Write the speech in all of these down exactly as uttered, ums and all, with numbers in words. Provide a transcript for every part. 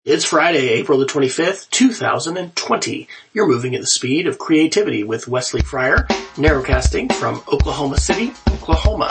It's Friday, April the twenty-fifth, two thousand twenty. You're moving at the speed of creativity with Wesley Fryer, narrowcasting from Oklahoma City, Oklahoma.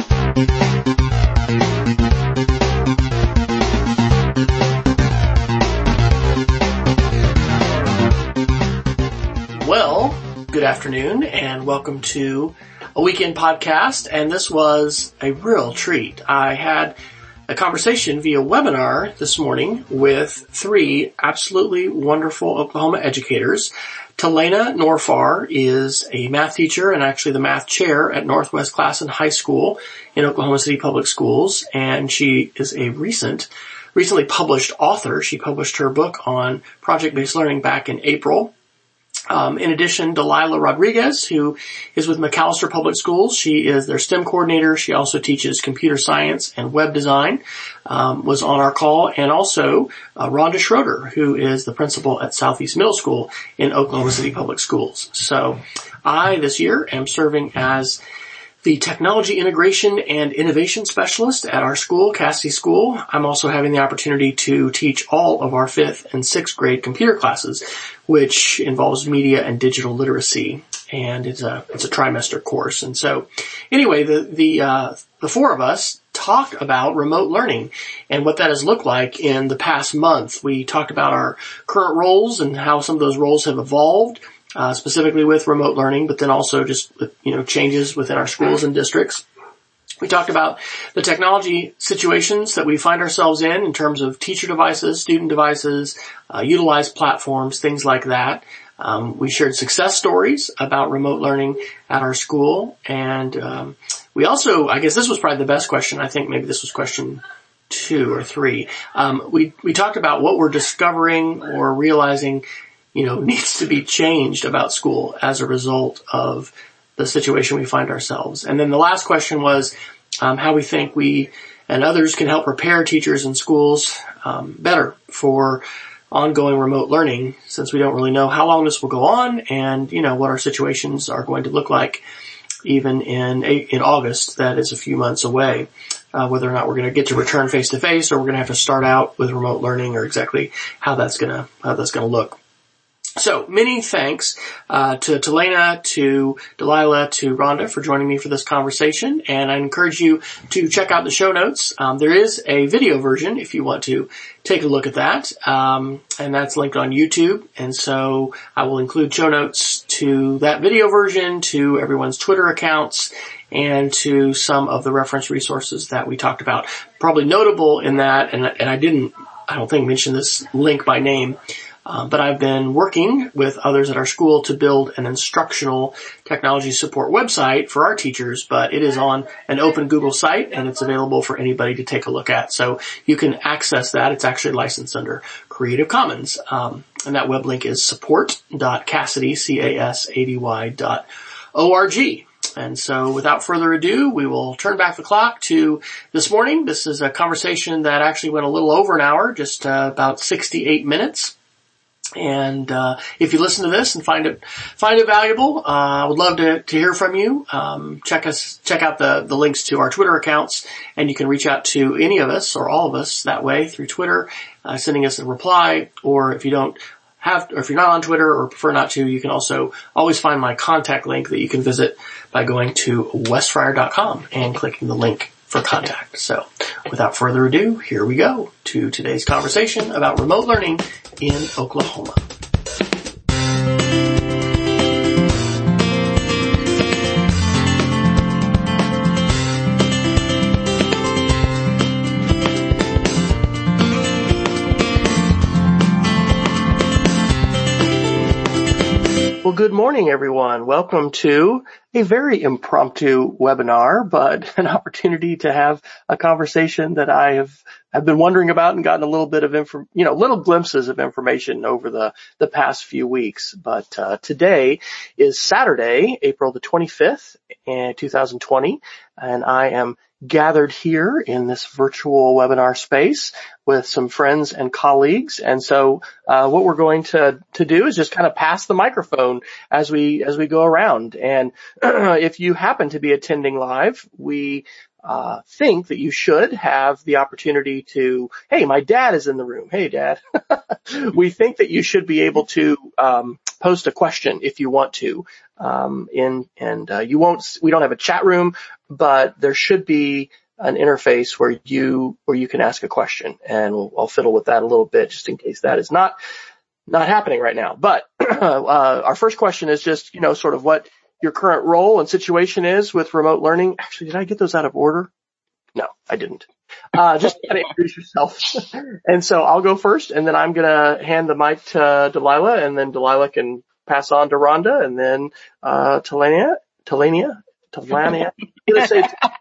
Well, good afternoon and welcome to a weekend podcast, and this was a real treat. I had a conversation via webinar this morning with three absolutely wonderful Oklahoma educators. Talena Norfar is a math teacher and actually the math chair at Northwest Classen High School in Oklahoma City Public Schools, and she is a recent, recently published author. She published her book on project-based learning back in April. Um, in addition, Delilah Rodriguez, who is with McAllister Public Schools. She is their STEM coordinator. She also teaches computer science and web design, um, was on our call. And also, uh, Rhonda Schroeder, who is the principal at Southeast Middle School in Oklahoma City Public Schools. So I, this year, am serving as the Technology Integration and Innovation Specialist at our school, Cassidy School. I'm also having the opportunity to teach all of our fifth and sixth grade computer classes, which involves media and digital literacy. And it's a, it's a trimester course. And so anyway, the, the, uh, the four of us talked about remote learning and what that has looked like in the past month. We talked about our current roles and how some of those roles have evolved. Uh, specifically with remote learning, but then also just, you know, changes within our schools and districts. We talked about the technology situations that we find ourselves in in terms of teacher devices, student devices, uh, utilized platforms, things like that. Um, we shared success stories about remote learning at our school. And um, we also, I guess this was probably the best question. I think maybe this was question two or three. Um, we, we talked about what we're discovering or realizing you know, needs to be changed about school as a result of the situation we find ourselves. And then the last question was um, how we think we and others can help prepare teachers and schools um, better for ongoing remote learning, since we don't really know how long this will go on and, you know, what our situations are going to look like even in in August. That is a few months away. Uh, whether or not we're going to get to return face to face or we're going to have to start out with remote learning, or exactly how that's going to how that's going to look. So many thanks uh to Talena, to Delilah, to Rhonda for joining me for this conversation, and I encourage you to check out the show notes. Um, there is a video version if you want to take a look at that, um, and that's linked on YouTube. And so I will include show notes to that video version, to everyone's Twitter accounts, and to some of the reference resources that we talked about. Probably notable in that, and, and I didn't, I don't think mention this link by name. Uh, but I've been working with others at our school to build an instructional technology support website for our teachers, but it is on an open Google site and it's available for anybody to take a look at. So you can access that. It's actually licensed under Creative Commons. Um, and that web link is support dot cassidy, C A S A D Y dot O R G. And so without further ado, we will turn back the clock to this morning. This is a conversation that actually went a little over an hour, just uh, about sixty-eight minutes. And uh if you listen to this and find it find it valuable, uh I would love to to hear from you. Um check us check out the the links to our Twitter accounts, and you can reach out to any of us or all of us that way through Twitter, uh sending us a reply. Or if you don't have or if you're not on Twitter or prefer not to, you can also always find my contact link that you can visit by going to wes fryer dot com and clicking the link for contact. So without further ado, here we go to today's conversation about remote learning in Oklahoma. Well, good morning, everyone. Welcome to a very impromptu webinar, but an opportunity to have a conversation that I have, have been wondering about and gotten a little bit of info, you know, little glimpses of information over the, the past few weeks. But, uh, today is Saturday, April the twenty-fifth, in two thousand twenty, and I am gathered here in this virtual webinar space with some friends and colleagues. And so, uh, what we're going to, to do is just kind of pass the microphone as we, as we go around. And if you happen to be attending live, we uh, think that you should have the opportunity to, hey, my dad is in the room. Hey, Dad. We think that you should be able to um, post a question if you want to. Um, in, and uh, you won't, we don't have a chat room, but there should be an interface where you, where you can ask a question, and we'll, I'll fiddle with that a little bit just in case that is not, not happening right now. But, uh, our first question is just, you know, sort of what your current role and situation is with remote learning. Actually, did I get those out of order? No, I didn't. Uh, just kind of introduce yourself. And so I'll go first, and then I'm going to hand the mic to Delilah, and then Delilah can pass on to Rhonda, and then, uh, Talania, Talania, Talania. You got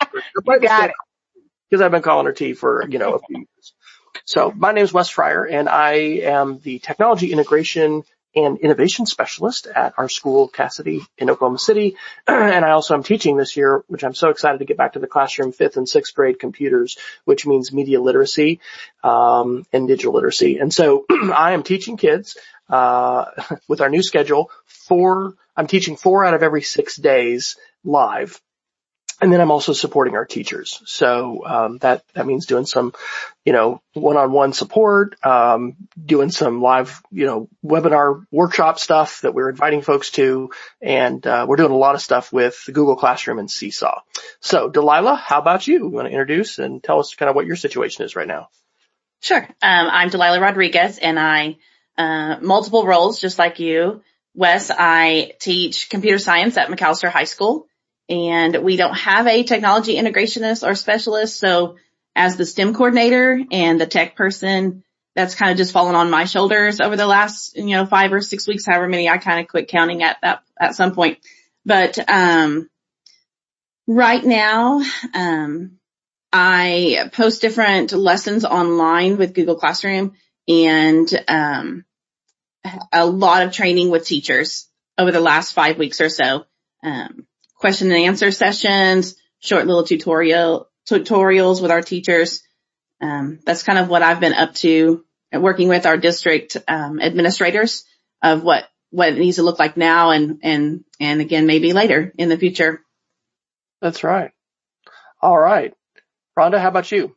it. Because I've been calling her T for, you know, a few years. So my name is Wes Fryer, and I am the Technology Integration and Innovation Specialist at our school, Cassidy, in Oklahoma City. And I also am teaching this year, which I'm so excited to get back to the classroom, fifth and sixth grade computers, which means media literacy, um, and digital literacy. And so I am teaching kids, uh, with our new schedule, four, I'm teaching four out of every six days live. And then I'm also supporting our teachers. So, um, that, that means doing some, you know, one-on-one support, um, doing some live, you know, webinar workshop stuff that we're inviting folks to. And, uh, we're doing a lot of stuff with Google Classroom and Seesaw. So, Delilah, how about you? You want to introduce and tell us kind of what your situation is right now? Sure. Um, I'm Delilah Rodriguez, and I, uh, multiple roles just like you. Wes, I teach computer science at McAllister High School. And we don't have a technology integrationist or specialist. So as the STEM coordinator and the tech person, that's kind of just fallen on my shoulders over the last, you know, five or six weeks, however many. I kind of quit counting at that at some point. But um right now, um I post different lessons online with Google Classroom, and um a lot of training with teachers over the last five weeks or so. Um question and answer sessions, short little tutorial tutorials with our teachers. Um, that's kind of what I've been up to, working with our district um, administrators of what what it needs to look like now, and and and again maybe later in the future. That's right. All right, Rhonda, how about you?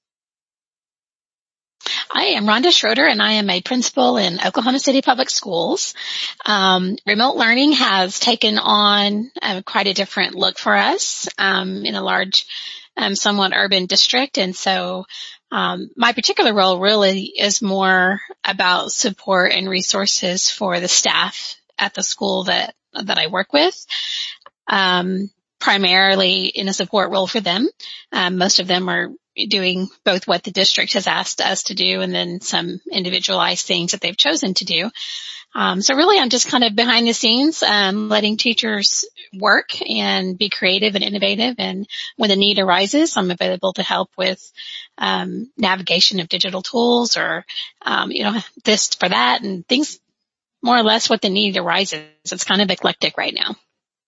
I am Rhonda Schroeder, and I am a principal in Oklahoma City Public Schools. Um, remote learning has taken on uh, quite a different look for us um, in a large, um, somewhat urban district. And so um, my particular role really is more about support and resources for the staff at the school that that I work with. Um, primarily in a support role for them. Um, most of them are doing both what the district has asked us to do and then some individualized things that they've chosen to do. Um, so really I'm just kind of behind the scenes, um, letting teachers work and be creative and innovative. And when the need arises, I'm available to help with, um, navigation of digital tools or, um, you know, this for that and things more or less what the need arises. It's kind of eclectic right now.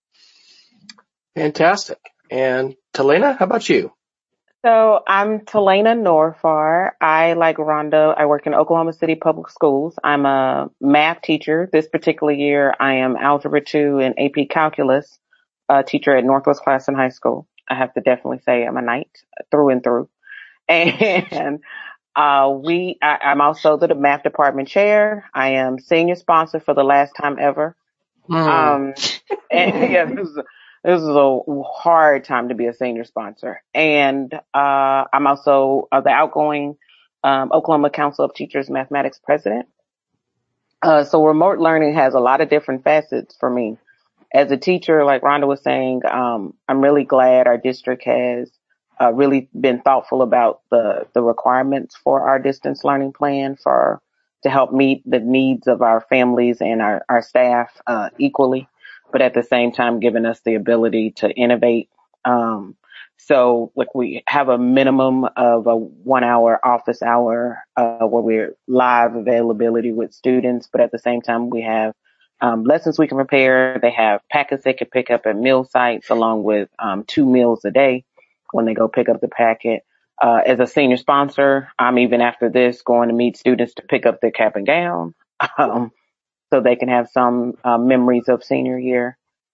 Fantastic. And Talena, how about you? So I'm Talena Norfar. I, like Rhonda, I work in Oklahoma City Public Schools. I'm a math teacher. This particular year, I am Algebra two and A P Calculus uh, teacher at Northwest Classen High School. I have to definitely say I'm a knight through and through. And uh, we, I, I'm also the math department chair. I am senior sponsor for the last time ever. Mm. Um, and yeah, this is This is a hard time to be a senior sponsor. And uh I'm also uh, the outgoing um Oklahoma Council of Teachers Mathematics president. Uh So remote learning has a lot of different facets for me. As a teacher, like Rhonda was saying, um I'm really glad our district has uh, really been thoughtful about the, the requirements for our distance learning plan for to help meet the needs of our families and our, our staff uh equally, but at the same time giving us the ability to innovate. Um, so like we have a minimum of a one hour office hour, uh, where we're live availability with students, but at the same time we have, um, lessons we can prepare. They have packets they can pick up at meal sites along with, um, two meals a day when they go pick up the packet. Uh, as a senior sponsor, I'm even after this going to meet students to pick up their cap and gown. Um, so they can have some uh, memories of senior year.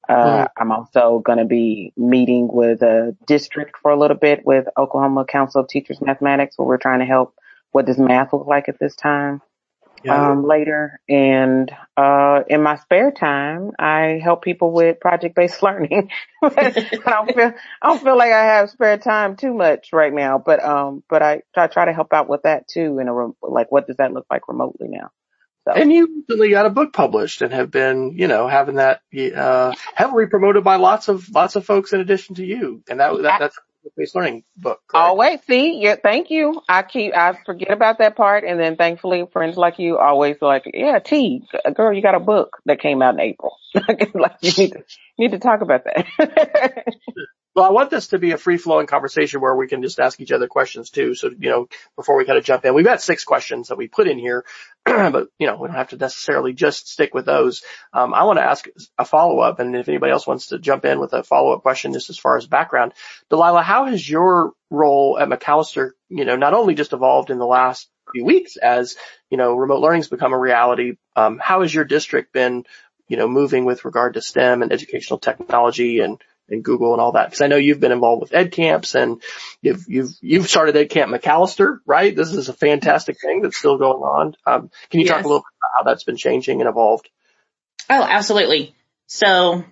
Uh, I'm also going to be meeting with a district for a little bit with Oklahoma Council of Teachers Mathematics, where we're trying to help. What does math look like at this time? Yeah. Um, later. And, uh, in my spare time, I help people with project-based learning. I don't feel, I don't feel like I have spare time too much right now, but, um, but I try, try to help out with that too in a, like, what does that look like remotely now? So. And you recently got a book published and have been, you know, having that, uh, heavily promoted by lots of, lots of folks in addition to you. And that, that that's a based learning book, correct? Always. See, yeah, thank you. I keep, I forget about that part. And then thankfully friends like you always like, yeah, T, girl, you got a book that came out in April. Like you need to, you need to talk about that. Well, I want this to be a free-flowing conversation where we can just ask each other questions too. So, you know, before we kind of jump in, we've got six questions that we put in here, but, you know, we don't have to necessarily just stick with those. Um, I want to ask a follow-up, and if anybody else wants to jump in with a follow-up question just as far as background. Delilah, how has your role at Macalester, you know, not only just evolved in the last few weeks as, you know, remote learning's become a reality, um, how has your district been, you know, moving with regard to STEM and educational technology and and Google and all that? Because I know you've been involved with Ed Camps and you've, you've, you've started Ed Camp Macalester, right? This is a fantastic thing that's still going on. Um, can you yes. talk a little bit about how that's been changing and evolved? Oh, absolutely. So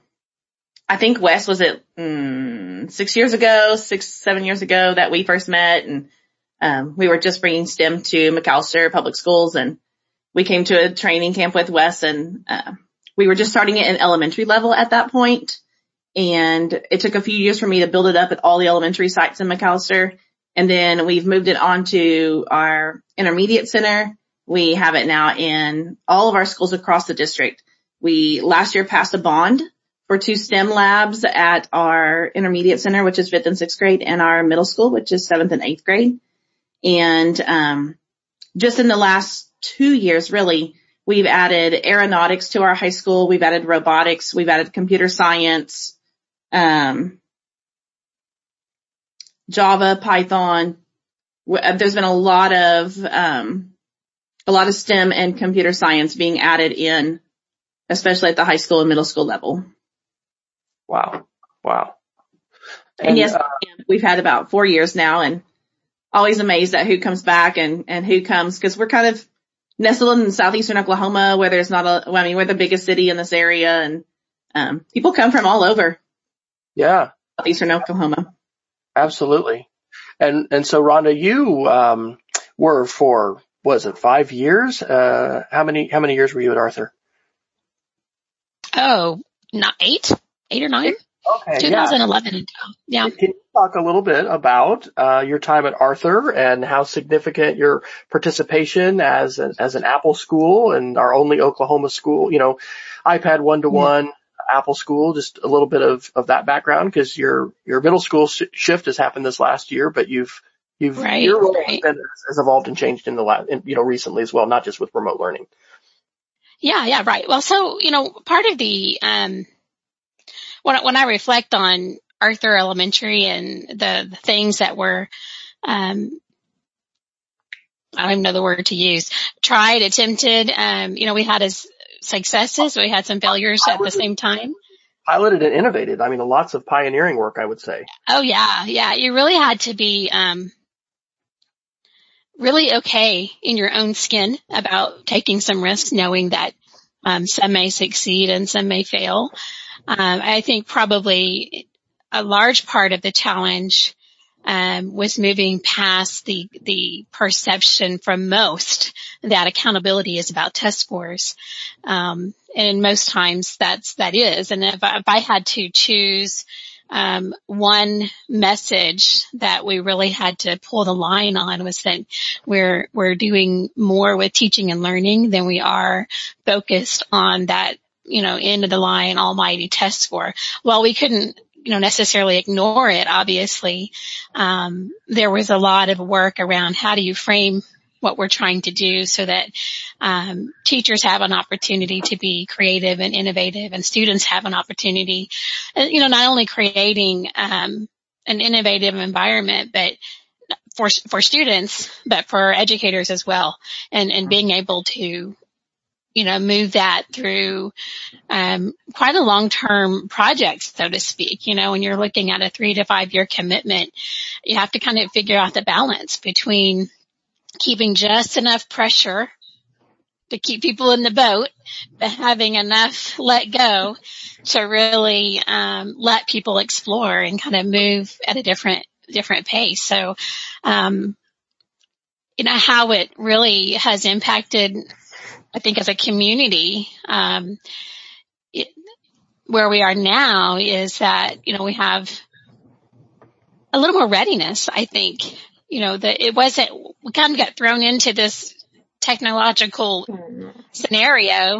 I think Wes was it mm, six years ago, six, seven years ago that we first met, and um, we were just bringing STEM to Macalester Public Schools, and we came to a training camp with Wes, and uh, we were just starting it in elementary level at that point. And it took a few years for me to build it up at all the elementary sites in Macalester. And then we've moved it on to our intermediate center. We have it now in all of our schools across the district. We last year passed a bond for two STEM labs at our intermediate center, which is fifth and sixth grade, and our middle school, which is seventh and eighth grade. And, um, just in the last two years, really, we've added aeronautics to our high school. We've added robotics. We've added computer science. Um, Java, Python. There's been a lot of, um, a lot of STEM and computer science being added in, especially at the high school and middle school level. Wow. Wow. And, and yes, uh, we've had about four years now, and always amazed at who comes back and, and who comes, because we're kind of nestled in southeastern Oklahoma, where there's not a, well, I mean, we're the biggest city in this area, and, um, people come from all over. Yeah. Southeastern Oklahoma. Absolutely. And, and so Rhonda, you, um, were for, was it five years? Uh, how many, how many years were you at Arthur? Oh, not eight, eight or nine. Okay. twenty eleven. Yeah. yeah. Can you talk a little bit about, uh, your time at Arthur and how significant your participation as an, as an Apple school and our only Oklahoma school, you know, iPad one-to-one. Yeah. Apple school, just a little bit of, of that background, because your, your middle school sh- shift has happened this last year, but you've, you've, right, your role right. has, has evolved and changed in the last, you know, recently as well, not just with remote learning. Yeah, yeah, right. Well, so, you know, part of the, um, when, when I reflect on Arthur Elementary and the, the things that were, um, I don't even know the word to use, tried, attempted, um, you know, we had as successes, we had some failures at the same time. Piloted and innovated. I mean, lots of pioneering work, I would say. Oh yeah, yeah. You really had to be, um, really okay in your own skin about taking some risks, knowing that, um, some may succeed and some may fail. Um, I think probably a large part of the challenge, um, was moving past the, the perception from most that accountability is about test scores. Um, and most times that's, that is. And if I, if I had to choose, um, one message that we really had to pull the line on was that we're, we're doing more with teaching and learning than we are focused on that, you know, end of the line almighty test score. While we couldn't, you know, necessarily ignore it, obviously, um, there was a lot of work around how do you frame what we're trying to do so that, um, teachers have an opportunity to be creative and innovative, and students have an opportunity, you know, not only creating, um, an innovative environment, but for, for students, but for educators as well, and, and being able to, you know, move that through um, quite a long-term project, so to speak. You know, when you're looking at a three to five year commitment, you have to kind of figure out the balance between keeping just enough pressure to keep people in the boat, but having enough let go to really um, let people explore and kind of move at a different different pace. So, um, you know, how it really has impacted, I think, as a community, um, it, where we are now is that, you know, we have a little more readiness, I think. You know, that it wasn't, we kind of got thrown into this technological scenario,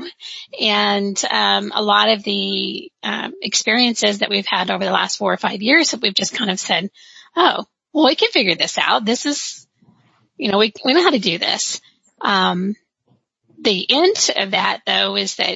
and um, a lot of the um, experiences that we've had over the last four or five years that we've just kind of said, oh, well, we can figure this out. This is, you know, we we know how to do this. Um, the end of that, though, is that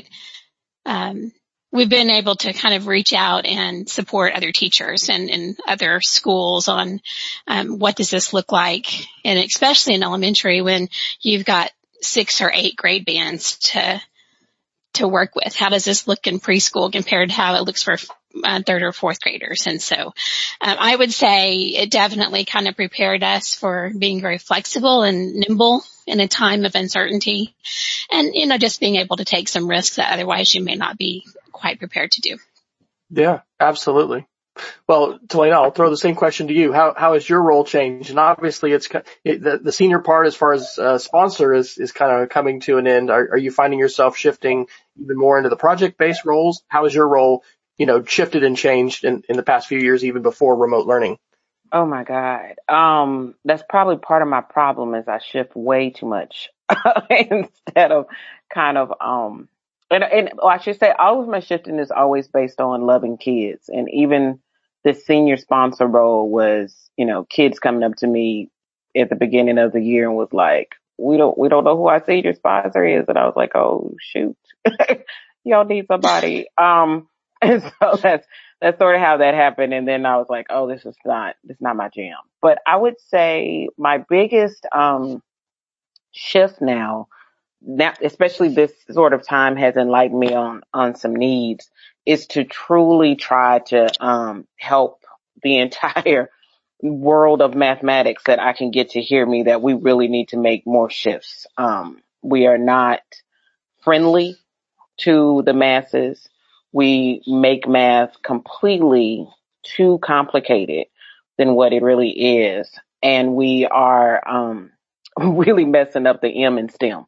um, we've been able to kind of reach out and support other teachers and, and other schools on um, what does this look like, and especially in elementary when you've got six or eight grade bands to to work with. How does this look in preschool compared to how it looks for uh, third or fourth graders? And so um, I would say it definitely kind of prepared us for being very flexible and nimble in a time of uncertainty, and, you know, just being able to take some risks that otherwise you may not be quite prepared to do. Yeah, absolutely. Well, Talena, I'll throw the same question to you. How how has your role changed? And obviously, it's it, the, the senior part, as far as uh, sponsor, is is kind of coming to an end. Are, are you finding yourself shifting even more into the project-based roles? How has your role, you know, shifted and changed in, in the past few years, even before remote learning? Oh my God. Um, that's probably part of my problem is I shift way too much instead of kind of, um, and, and well, I should say all of my shifting is always based on loving kids. And even the senior sponsor role was, you know, kids coming up to me at the beginning of the year and was like, we don't, we don't know who our senior sponsor is. And I was like, oh shoot, y'all need somebody. Um, and so that's, that's sort of how that happened. And then I was like, oh, this is not, this is not my jam. But I would say my biggest, um, shift now, now, especially this sort of time has enlightened me on, on some needs, is to truly try to, um, help the entire world of mathematics that I can get to hear me that we really need to make more shifts. Um, we are not friendly to the masses. We make math completely too complicated than what it really is. And we are, um, really messing up the M in STEM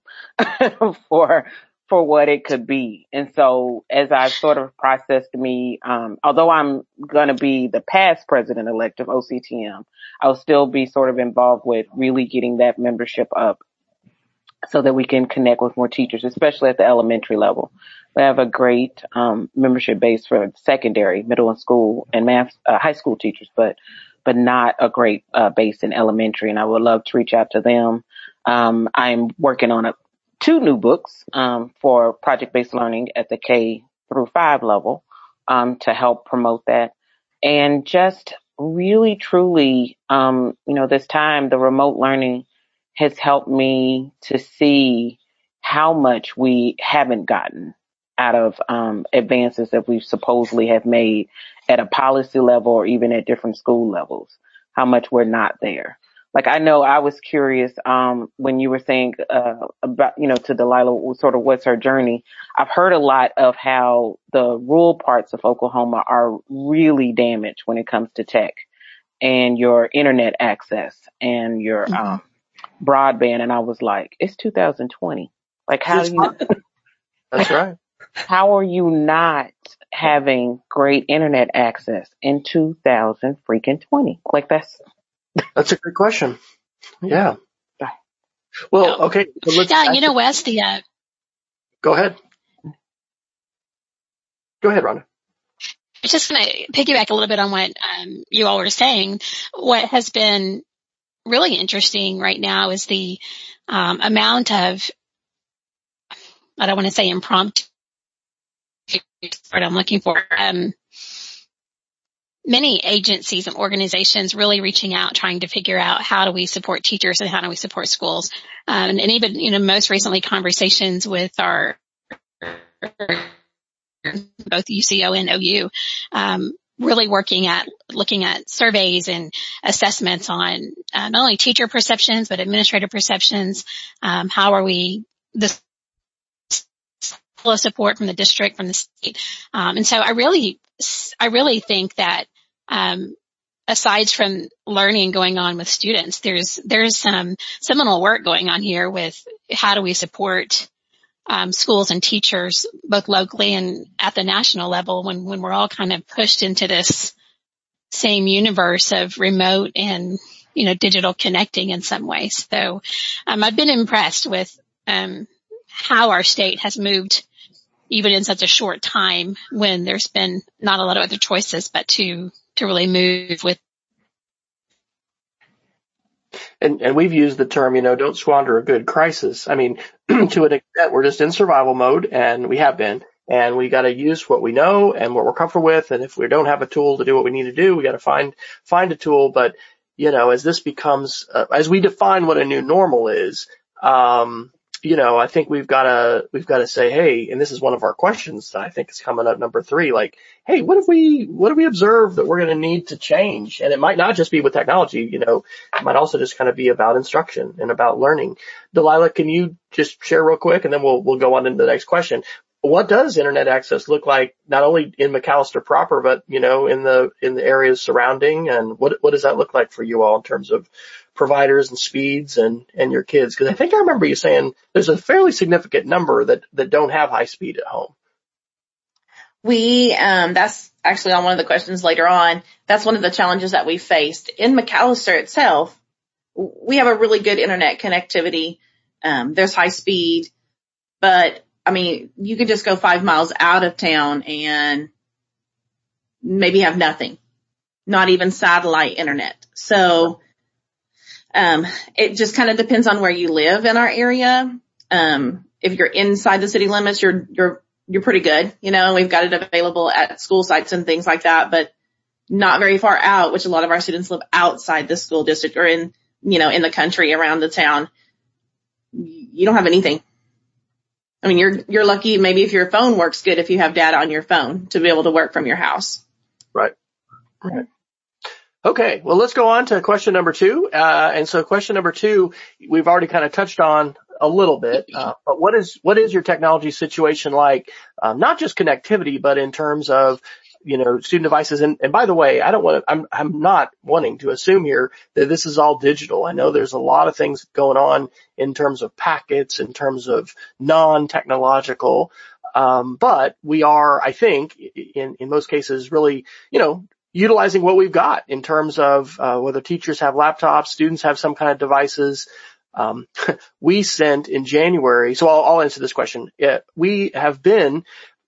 for, for what it could be. And so as I've sort of processed me, um, although I'm going to be the past president-elect of O C T M, I'll still be sort of involved with really getting that membership up so that we can connect with more teachers, especially at the elementary level. We have a great um, membership base for secondary, middle and school, and math, uh, high school teachers, but but not a great uh, base in elementary. And I would love to reach out to them. Um, I'm working on a, two new books um, for project-based learning at the K through five level um, to help promote that. And just really, truly, um, you know, this time the remote learning has helped me to see how much we haven't gotten out of um, advances that we supposedly have made at a policy level or even at different school levels, how much we're not there. Like, I know I was curious um, when you were saying uh, about, you know, to Delilah, sort of what's her journey. I've heard a lot of how the rural parts of Oklahoma are really damaged when it comes to tech and your internet access and your mm-hmm. um, broadband. And I was like, it's two thousand twenty. Like, how do you, that's right. How are you not having great internet access in two thousand freaking twenty? Like, that's, that's a good question. Yeah. Well, okay. So let's yeah. You know, Wes, the, uh, go ahead. Go ahead, Rhonda. I was just going to piggyback a little bit on what um, you all were saying. What has been really interesting right now is the um, amount of, I don't want to say impromptu, what I'm looking for, um, many agencies and organizations really reaching out, trying to figure out how do we support teachers and how do we support schools. Um, and, and even, you know, most recently conversations with our, both U C O and O U, um, really working at looking at surveys and assessments on uh, not only teacher perceptions, but administrator perceptions. Um, how are we, this support from the district, from the state. Um, and so I really, I really think that, um, aside from learning going on with students, there's, there's some seminal work going on here with how do we support Um, schools and teachers, both locally and at the national level, when, when we're all kind of pushed into this same universe of remote and, you know, digital connecting in some ways. So, um, I've been impressed with, um, how our state has moved even in such a short time when there's been not a lot of other choices, but to, to really move with. And, and we've used the term, you know, don't squander a good crisis. I mean, to an extent, we're just in survival mode, and we have been, and we got to use what we know and what we're comfortable with. And if we don't have a tool to do what we need to do, we got to find, find a tool. But, you know, as this becomes, uh, as we define what a new normal is, um, you know, I think we've got to, we've got to say, hey, and this is one of our questions that I think is coming up, number three, like, hey, what if we, what do we observe that we're going to need to change? And it might not just be with technology, you know, it might also just kind of be about instruction and about learning. Delilah, can you just share real quick, and then we'll, we'll go on into the next question. What does internet access look like, not only in McAlester proper, but, you know, in the, in the areas surrounding, and what, what does that look like for you all in terms of providers and speeds and, and your kids? Because I think I remember you saying there's a fairly significant number that, that don't have high speed at home. We, um, that's actually on one of the questions later on. That's one of the challenges that we faced. In McAlester itself, we have a really good internet connectivity. Um, there's high speed, but I mean, you could just go five miles out of town and maybe have nothing, not even satellite internet. So, um, it just kind of depends on where you live in our area. Um, if you're inside the city limits, you're, you're, you're pretty good. You know, we've got it available at school sites and things like that, but not very far out, which a lot of our students live outside the school district or in, you know, in the country around the town. You don't have anything. I mean, you're, you're lucky maybe if your phone works good, if you have data on your phone to be able to work from your house. Right. Right. Okay. Well, let's go on to question number two. Uh, and so question number two, we've already kind of touched on a little bit, uh, but what is, what is your technology situation like? Um, not just connectivity, but in terms of, you know, student devices. And, and by the way, I don't want to, I'm, I'm not wanting to assume here that this is all digital. I know there's a lot of things going on in terms of packets, in terms of non-technological. Um, but we are, I think, in, in most cases, really, you know, utilizing what we've got in terms of, uh, whether teachers have laptops, students have some kind of devices. Um, we sent in January, so I'll, I'll answer this question. Yeah, we have been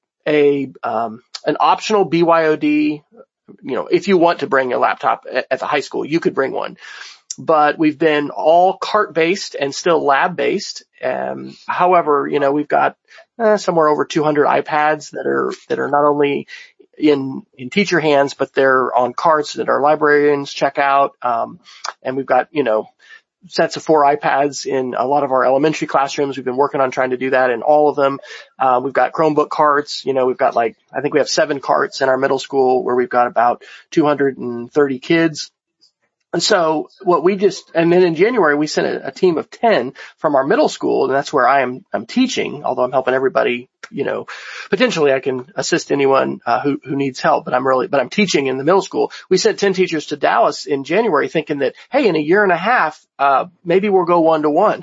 a, um, an optional B Y O D, you know, if you want to bring a laptop at, at the high school, you could bring one. But we've been all cart-based and still lab-based. Um, however, you know, we've got uh, somewhere over two hundred iPads that are, that are not only in, in teacher hands, but they're on carts that our librarians check out. Um, and we've got, you know, sets of four iPads in a lot of our elementary classrooms. We've been working on trying to do that in all of them. Uh, we've got Chromebook carts. You know, we've got like, I think we have seven carts in our middle school where we've got about two hundred thirty kids. And so what we just, and then in January, we sent a, a team of ten from our middle school, and that's where I am, I'm teaching, although I'm helping everybody, you know, potentially I can assist anyone, uh, who, who needs help, but I'm really, but I'm teaching in the middle school. We sent ten teachers to Dallas in January thinking that, hey, in a year and a half, uh, maybe we'll go one to one.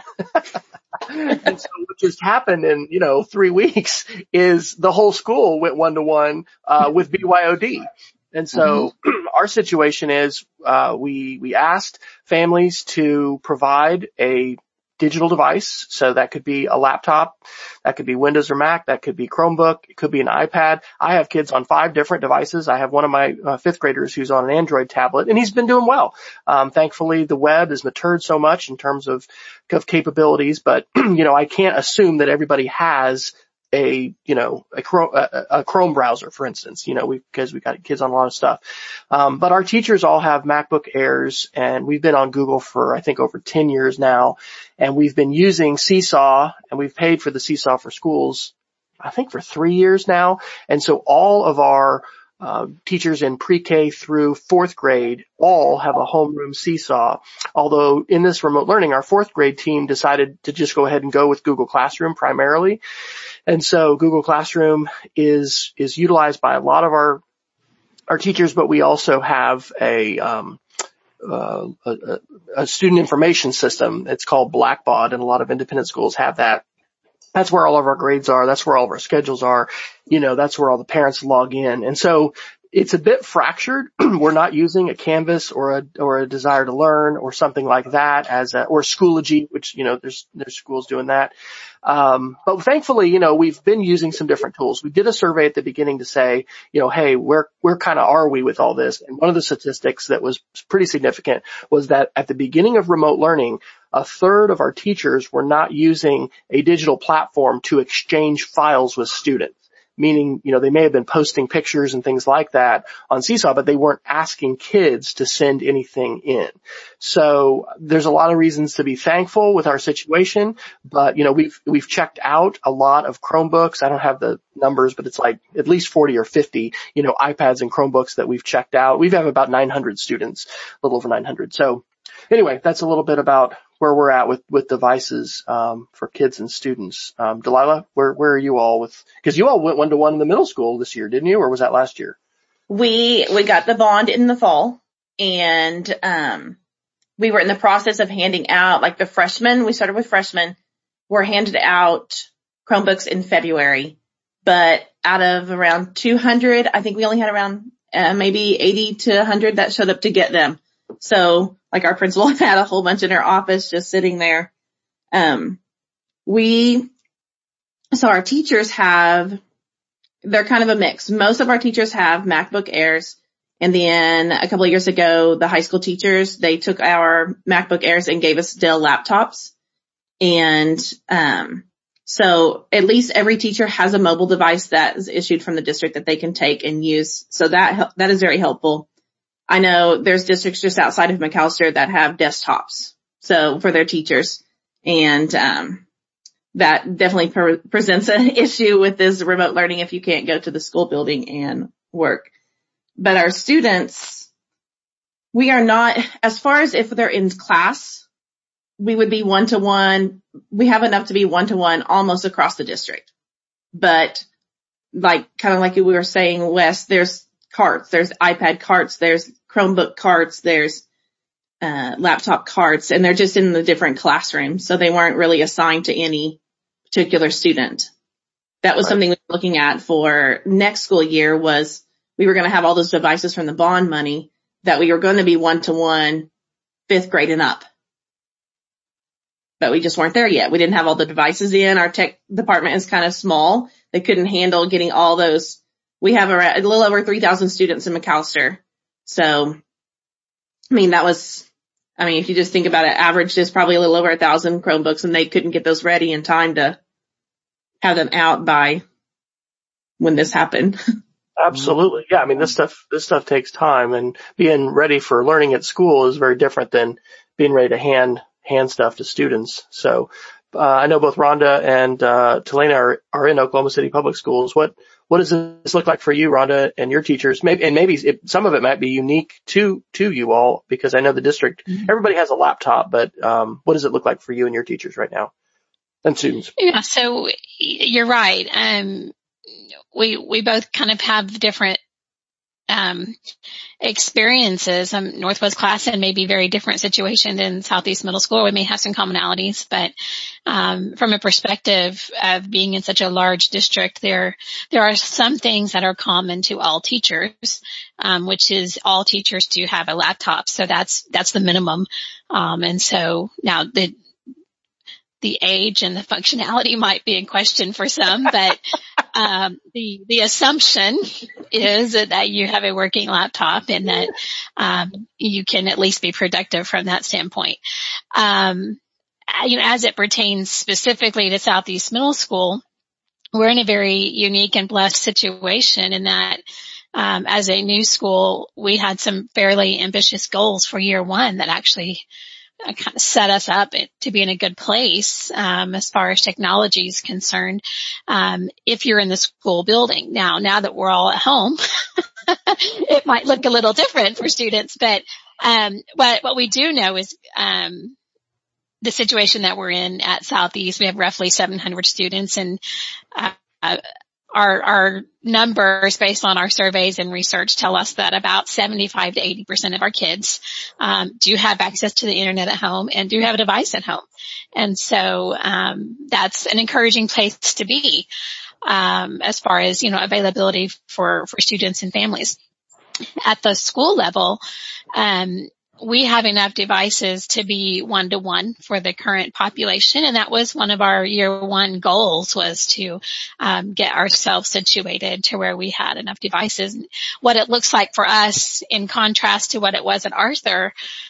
And so what just happened in, you know, three weeks is the whole school went one to one, uh, with B Y O D. And so mm-hmm. our situation is, uh, we, we asked families to provide a digital device. So that could be a laptop, that could be Windows or Mac, that could be Chromebook, it could be an iPad. I have kids on five different devices. I have one of my uh, fifth graders who's on an Android tablet, and he's been doing well. Um, thankfully, the web has matured so much in terms of, of capabilities, but, you know, I can't assume that everybody has a, you know, a Chrome, a, a Chrome browser, for instance, you know, we, because we've got kids on a lot of stuff. Um, but our teachers all have MacBook Airs, and we've been on Google for, I think, over ten years now. And we've been using Seesaw, and we've paid for the Seesaw for Schools, I think, for three years now. And so all of our Uh, teachers in pre-K through fourth grade all have a homeroom Seesaw. Although in this remote learning, our fourth grade team decided to just go ahead and go with Google Classroom primarily. And so Google Classroom is, is utilized by a lot of our, our teachers, but we also have a, um, uh, a, a student information system. It's called Blackbaud, and a lot of independent schools have that. That's where all of our grades are. That's where all of our schedules are. You know, that's where all the parents log in. And so it's a bit fractured. We're not using a Canvas or a, or a Desire to Learn or something like that as a, or Schoology, which, you know, there's, there's schools doing that. Um, but thankfully, you know, we've been using some different tools. We did a survey at the beginning to say, you know, hey, where, where kind of are we with all this? And one of the statistics that was pretty significant was that at the beginning of remote learning, a third of our teachers were not using a digital platform to exchange files with students. Meaning, you know, they may have been posting pictures and things like that on Seesaw, but they weren't asking kids to send anything in. So there's a lot of reasons to be thankful with our situation, but, you know, we've, we've checked out a lot of Chromebooks. I don't have the numbers, but it's like at least forty or fifty, you know, iPads and Chromebooks that we've checked out. We have about nine hundred students, a little over nine hundred. So anyway, that's a little bit about where we're at with, with devices, um, for kids and students. Um, Delilah, where, where are you all with, cause you all went one to one in the middle school this year, didn't you? Or was that last year? We, we got the bond in the fall, and, um, we were in the process of handing out, like the freshmen, we started with freshmen, were handed out Chromebooks in February, but out of around two hundred, I think we only had around, uh, maybe eighty to one hundred that showed up to get them. So, like, our principal had a whole bunch in her office just sitting there. Um, we, so our teachers have, they're kind of a mix. Most of our teachers have MacBook Airs. And then a couple of years ago, the high school teachers, they took our MacBook Airs and gave us Dell laptops. And, um, so at least every teacher has a mobile device that is issued from the district that they can take and use. So that, that is very helpful. I know there's districts just outside of McAlester that have desktops, so for their teachers, and um that definitely pre- presents an issue with this remote learning if you can't go to the school building and work. But our students, we are not, as far as if they're in class, we would be one-to-one. We have enough to be one-to-one almost across the district. But like, kind of like we were saying, Wes, there's carts, there's iPad carts, there's Chromebook carts, there's uh laptop carts, and they're just in the different classrooms. So they weren't really assigned to any particular student. That was right. Something we were looking at for next school year, was we were going to have all those devices from the bond money, that we were going to be one-to-one fifth grade and up. But we just weren't there yet. We didn't have all the devices in. Our tech department is kind of small. They couldn't handle getting all those. We have a, a little over three thousand students in McAlester. So, I mean, that was, I mean, if you just think about it, average is probably a little over a thousand Chromebooks, and they couldn't get those ready in time to have them out by when this happened. Absolutely. Yeah. I mean, this stuff, this stuff takes time, and being ready for learning at school is very different than being ready to hand, hand stuff to students. So, uh, I know both Rhonda and, uh, Talena are, are in Oklahoma City Public Schools. What, What does this look like for you, Rhonda, and your teachers? Maybe, and maybe it, some of it might be unique to, to you all, because I know the district, mm-hmm. everybody has a laptop, but, um, what does it look like for you and your teachers right now and students? Yeah. So you're right. Um, we, we both kind of have different, um, experiences. Um, Northwest Classen may be a very different situation than Southeast Middle School. We may have some commonalities, but, um, from a perspective of being in such a large district, there, there are some things that are common to all teachers, um, which is all teachers do have a laptop. So that's, that's the minimum. Um, and so now the, the age and the functionality might be in question for some, but, um, the, the assumption is that you have a working laptop and that, um, you can at least be productive from that standpoint. Um, you know, as it pertains specifically to Southeast Middle School, we're in a very unique and blessed situation in that, um, as a new school, we had some fairly ambitious goals for year one that actually uh, kind of set us up to be in a good place, um, as far as technology is concerned. Um, if you're in the school building now, now that we're all at home, it might look a little different for students, but, um, what, what we do know is, um, the situation that we're in at Southeast. We have roughly seven hundred students, and, uh, our, our numbers based on our surveys and research tell us that about seventy-five to eighty percent of our kids, um, do have access to the internet at home and do have a device at home. And so, um, that's an encouraging place to be, um, as far as, you know, availability for, for students and families. At the school level, um, we have enough devices to be one to one for the current population. And that was one of our year one goals, was to, um, get ourselves situated to where we had enough devices. What it looks like for us, in contrast to what it was at Arthur,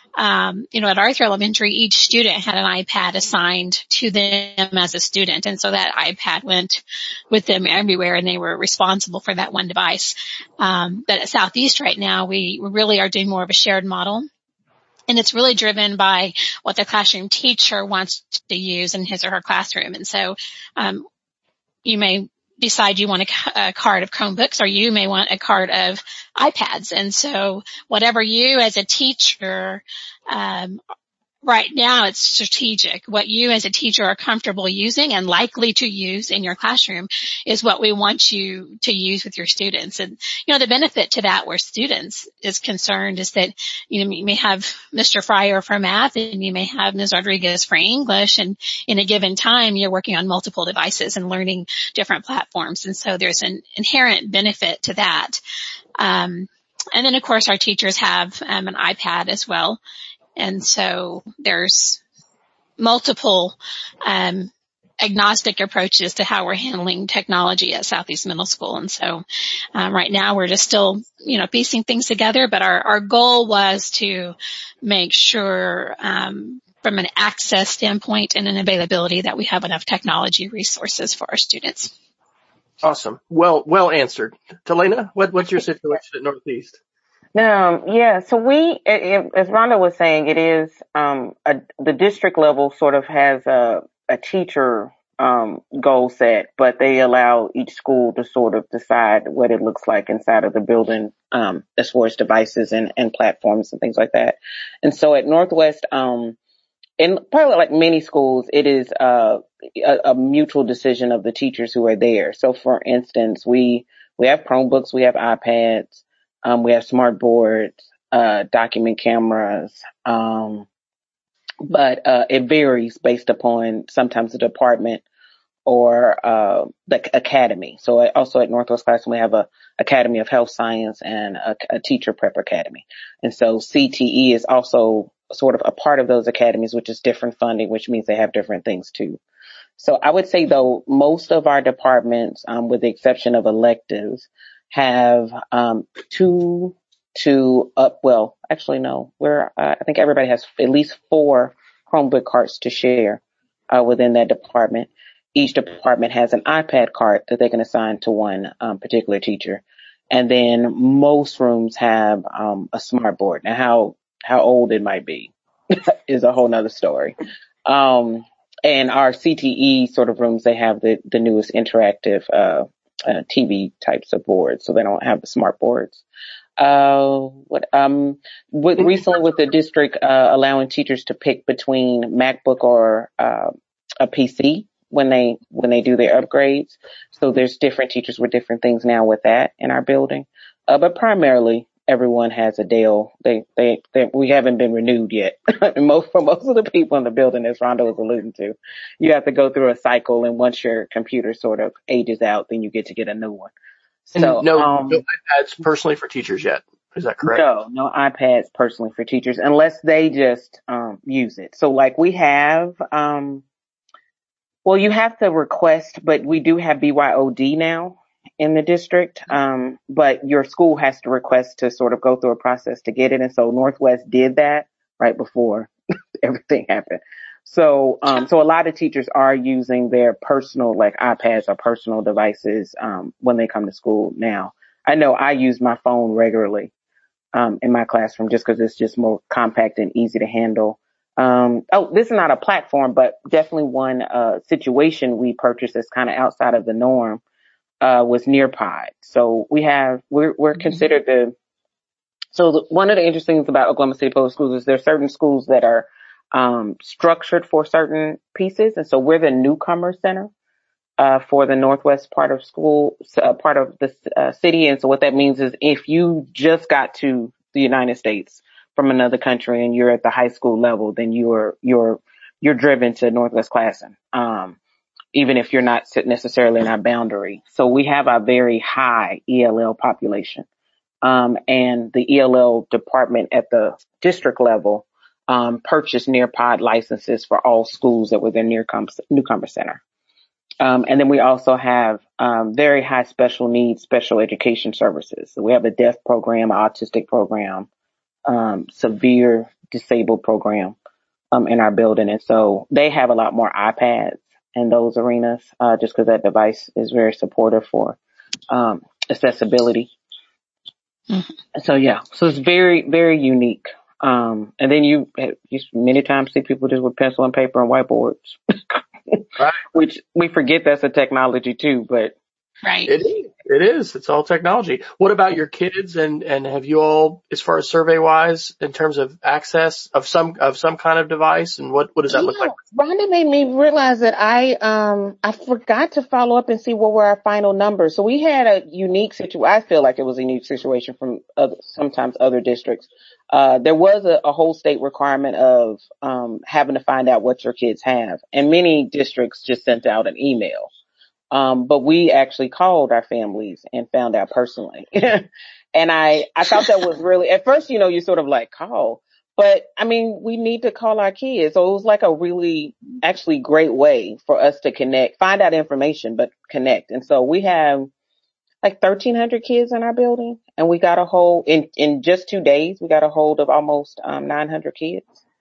um, you know, at Arthur Elementary, each student had an iPad assigned to them as a student. And so that iPad went with them everywhere, and they were responsible for that one device. Um, but at Southeast right now, we really are doing more of a shared model. And it's really driven by what the classroom teacher wants to use in his or her classroom. And so, um, you may decide you want a, a card of Chromebooks, or you may want a card of iPads. And so whatever you as a teacher, um, right now, it's strategic. What you as a teacher are comfortable using and likely to use in your classroom is what we want you to use with your students. And, you know, the benefit to that where students is concerned is that, you know, you may have Mister Fryer for math and you may have Miz Rodriguez for English. And in a given time, you're working on multiple devices and learning different platforms. And so there's an inherent benefit to that. Um, and then, of course, our teachers have um, an iPad as well. And so there's multiple um, agnostic approaches to how we're handling technology at Southeast Middle School. And so um, right now we're just still, you know, piecing things together. But our, our goal was to make sure um, from an access standpoint and an availability that we have enough technology resources for our students. Awesome. Well, well answered. Talena, what, what's your situation at Northeast? Um, yeah, so we, it, it, as Rhonda was saying, it is, um, a, the district level sort of has a, a teacher, um, goal set, but they allow each school to sort of decide what it looks like inside of the building, um, as far as devices and, and platforms and things like that. And so at Northwest, um, in probably like many schools, it is, uh, a, a mutual decision of the teachers who are there. So for instance, we, we have Chromebooks, we have iPads. Um, we have smart boards, uh, document cameras, um, but, uh, it varies based upon sometimes the department or, uh, the academy. So also at Northwest Classroom, we have a Academy of Health Science and a, a teacher prep academy. And so C T E is also sort of a part of those academies, which is different funding, which means they have different things too. So I would say though, most of our departments, um, with the exception of electives, have um two to up well actually no we're uh, I think everybody has at least four Chromebook cards to share uh within that department. Each department has an iPad card that they can assign to one um particular teacher, and then most rooms have um a smart board. Now how how old it might be is a whole nother story. Um and our C T E sort of rooms, they have the the newest interactive uh Uh, T V types of boards, so they don't have the smart boards. Uh, what, um, with, recently with the district, uh, allowing teachers to pick between MacBook or, uh, a P C when they, when they do their upgrades. So there's different teachers with different things now with that in our building. Uh, but primarily everyone has a Dell. They, they, they we haven't been renewed yet. most, for most of the people in the building, as Rhonda was alluding to, you have to go through a cycle, and once your computer sort of ages out, then you get to get a new one. So, and no, um, no iPads personally for teachers yet. Is that correct? No, no iPads personally for teachers unless they just, um, use it. So like we have, um, well, you have to request, but we do have B Y O D now in the district. Um, but your school has to request to sort of go through a process to get it. And so Northwest did that right before everything happened. So, um, so a lot of teachers are using their personal, like iPads or personal devices, um, when they come to school now. I know I use my phone regularly, um, in my classroom just because it's just more compact and easy to handle. Um, oh, this is not a platform, but definitely one, uh, situation we purchased that's kind of outside of the norm, uh, was Nearpod. So we have, we're, we're mm-hmm. considered the, so the, one of the interesting things about Oklahoma City Public Schools is there are certain schools that are, um, structured for certain pieces. And so we're the newcomer center, uh, for the Northwest part of school, uh, part of the uh, city. And so what that means is if you just got to the United States from another country and you're at the high school level, then you're, you're, you're driven to Northwest Classen. Um, even if you're not necessarily in our boundary. So we have a very high E L L population. Um, and the E L L department at the district level, um, purchased Nearpod licenses for all schools that were their Newcomer, Newcomer Center. Um, and then we also have, um, very high special needs, special education services. So we have a deaf program, autistic program, um, severe disabled program, um, in our building. And so they have a lot more iPads in those arenas, uh, just because that device is very supportive for, um, accessibility. Mm-hmm. So yeah, so it's very, very unique. Um, and then you, you many times see people just with pencil and paper and whiteboards, right. Which we forget that's a technology too, but. Right. It is. It is. It's all technology. What about your kids and, and have you all, as far as survey wise, in terms of access of some, of some kind of device and what, what does that yeah, look like? Rhonda made me realize that I, um, I forgot to follow up and see what were our final numbers. So we had a unique situation. I feel like it was a unique situation from other, sometimes other districts. Uh, there was a, a whole state requirement of, um, having to find out what your kids have. And many districts just sent out an email. Um, but we actually called our families and found out personally. And I, I thought that was really, at first, you know, you sort of like call, but I mean, we need to call our kids. So it was like a really actually great way for us to connect, find out information, but connect. And so we have like thirteen hundred kids in our building and we got a hold in, in just two days, we got a hold of almost, um, nine hundred kids.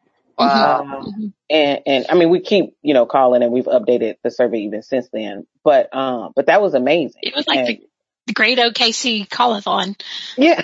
Wow. Um, and, and I mean, we keep, you know, calling and we've updated the survey even since then, but, um, but that was amazing. It was like and, the, the great O K C call-a-thon. Yeah.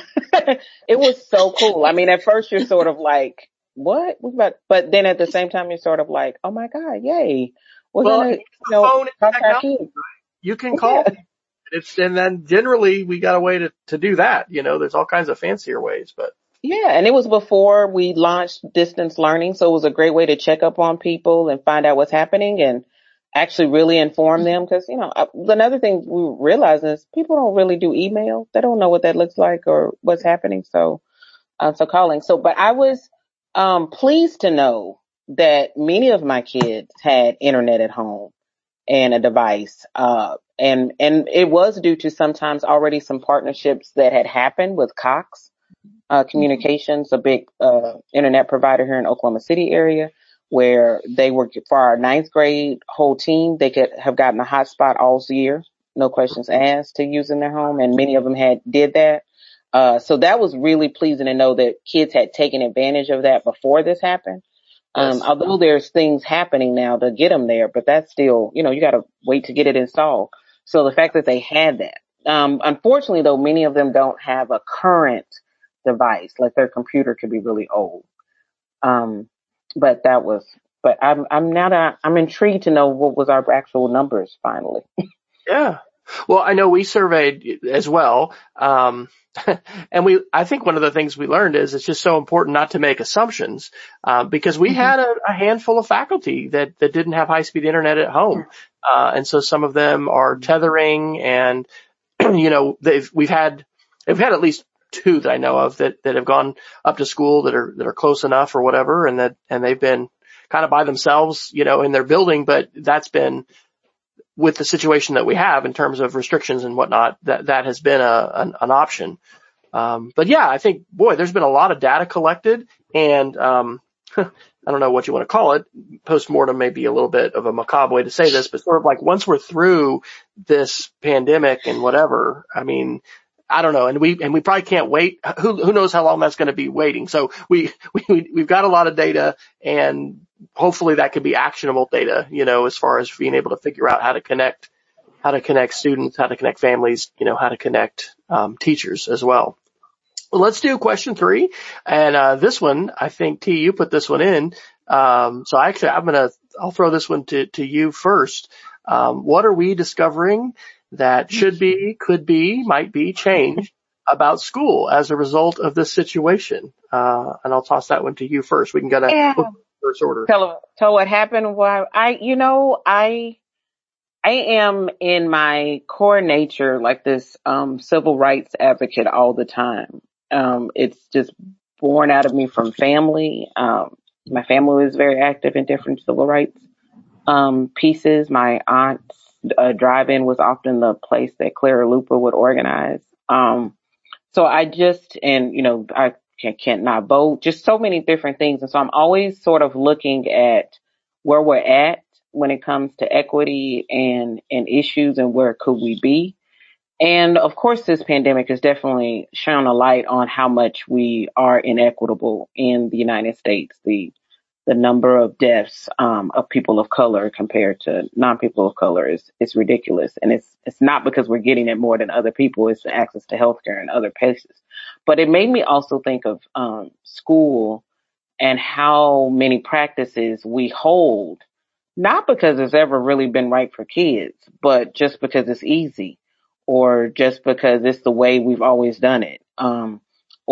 It was so cool. I mean, at first you're sort of like, what? But then at the same time, you're sort of like, oh my God, yay. We're well, going to, you know, talk to our kids. You can call. Yeah. It's, and then generally we got a way to, to do that. You know, there's all kinds of fancier ways, but. Yeah, and it was before we launched distance learning, so it was a great way to check up on people and find out what's happening and actually really inform them. Because, you know, another thing we realize is people don't really do email. They don't know what that looks like or what's happening. So, uh, so calling. So, but I was um pleased to know that many of my kids had internet at home and a device. Uh, and and it was due to sometimes already some partnerships that had happened with Cox. Uh, Communications, a big, uh, internet provider here in Oklahoma City area where they were for our ninth grade whole team. They could have gotten a hotspot all year. No questions asked to use in their home. And many of them had did that. Uh, so that was really pleasing to know that kids had taken advantage of that before this happened. Um, yes. Although there's things happening now to get them there, but that's still, you know, you got to wait to get it installed. So the fact that they had that, um, unfortunately though, many of them don't have a current device, like their computer could be really old. Um, but that was, but I'm, I'm now that I'm intrigued to know what was our actual numbers finally. Yeah. Well, I know we surveyed as well. Um, and we, I think one of the things we learned is it's just so important not to make assumptions, uh, because we mm-hmm. had a, a handful of faculty that, that didn't have high speed internet at home. Uh, and so some of them are tethering and, you know, they've, we've had, we've had at least two that I know of that, that have gone up to school that are, that are close enough or whatever. And that, and they've been kind of by themselves, you know, in their building, but that's been with the situation that we have in terms of restrictions and whatnot, that, that has been a, an, an option. Um, but yeah, I think, boy, there's been a lot of data collected and, um, I don't know what you want to call it. Postmortem may be a little bit of a macabre way to say this, but sort of like once we're through this pandemic and whatever, I mean, I don't know. And we, and we probably can't wait. Who, who knows how long that's going to be waiting. So we, we, we've got a lot of data and hopefully that could be actionable data, you know, as far as being able to figure out how to connect, how to connect students, how to connect families, you know, how to connect um, teachers as well. Well, let's do question three. And uh, this one, I think, T, you put this one in. Um, so actually, I'm going to, I'll throw this one to, to you first. Um, what are we discovering that should be, could be, might be changed about school as a result of this situation? Uh, and I'll toss that one to you first. We can get a Yeah. first order. Tell, tell what happened. Well, I, you know, I, I am in my core nature like this, um, civil rights advocate all the time. Um, it's just born out of me from family. Um, my family was very active in different civil rights, um, pieces. My aunt's uh, drive-in was often the place that Clara Luper would organize. Um, so I just, and, you know, I can't, can't not vote, just so many different things. And so I'm always sort of looking at where we're at when it comes to equity and, and issues and where could we be. And of course, this pandemic has definitely shone a light on how much we are inequitable in the United States. The the number of deaths um, of people of color compared to non-people of color is is ridiculous. And it's it's not because we're getting it more than other people. It's the access to healthcare and other places. But it made me also think of um, school and how many practices we hold, not because it's ever really been right for kids, but just because it's easy, or just because it's the way we've always done it. Um,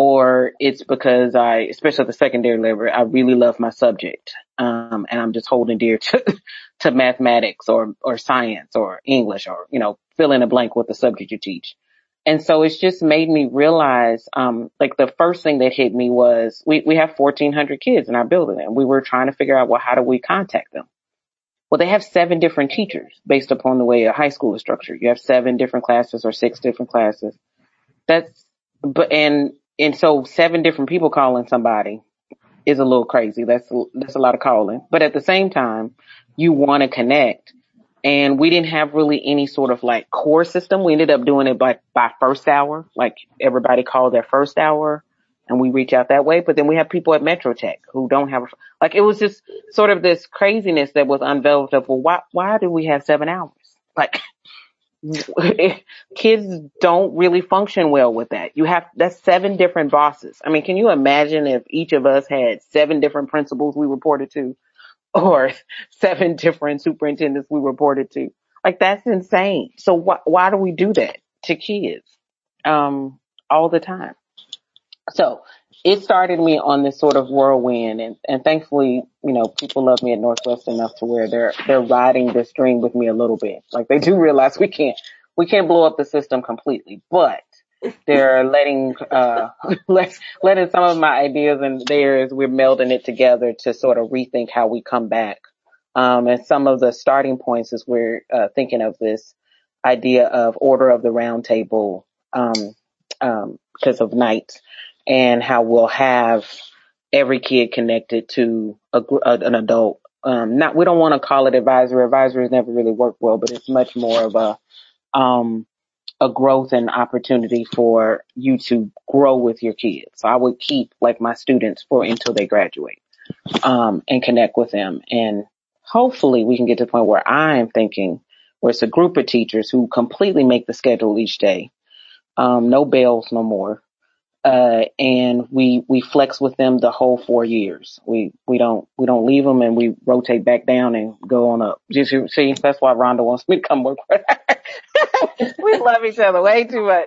or it's because I, especially at the secondary level, I really love my subject. Um, and I'm just holding dear to, to mathematics or, or science or English or, you know, fill in a blank with the subject you teach. And so it's just made me realize, um, like the first thing that hit me was we, we have fourteen hundred kids in our building, and we were trying to figure out, well, how do we contact them? Well, they have seven different teachers based upon the way a high school is structured. You have seven different classes or six different classes. That's, but, and, and so seven different people calling somebody is a little crazy. That's, that's a lot of calling. But at the same time, you want to connect. And we didn't have really any sort of like core system. We ended up doing it by, by first hour. Like everybody called their first hour and we reach out that way. But then we have people at Metro Tech who don't have, a, like it was just sort of this craziness that was unveiled of, well, why, why do we have seven hours? Like kids don't really function well with that. You have, that's seven different bosses. I mean, can you imagine if each of us had seven different principals we reported to? Or seven different superintendents we reported to. Like, that's insane. So wh- why do we do that to kids, um, all the time? So it started me on this sort of whirlwind, and, and thankfully, you know, people love me at Northwest enough to where they're, they're riding this dream with me a little bit. Like, they do realize we can't, we can't blow up the system completely, but they're letting, uh, let, letting some of my ideas and theirs, we're melding it together to sort of rethink how we come back. Um, and some of the starting points is we're, uh, thinking of this idea of order of the round table, um, um, because of night, and how we'll have every kid connected to a, a, an adult. Um, not, we don't want to call it advisory. Advisory has never really worked well, but it's much more of a, um, a growth and opportunity for you to grow with your kids. So I would keep like my students for until they graduate, um, and connect with them. And hopefully we can get to the point where I'm thinking where it's a group of teachers who completely make the schedule each day. Um, no bails no more. Uh, and we, we flex with them the whole four years. We, we don't, we don't leave them and we rotate back down and go on up. Just, see, that's why Rhonda wants me to come work with her. We love each other way too much.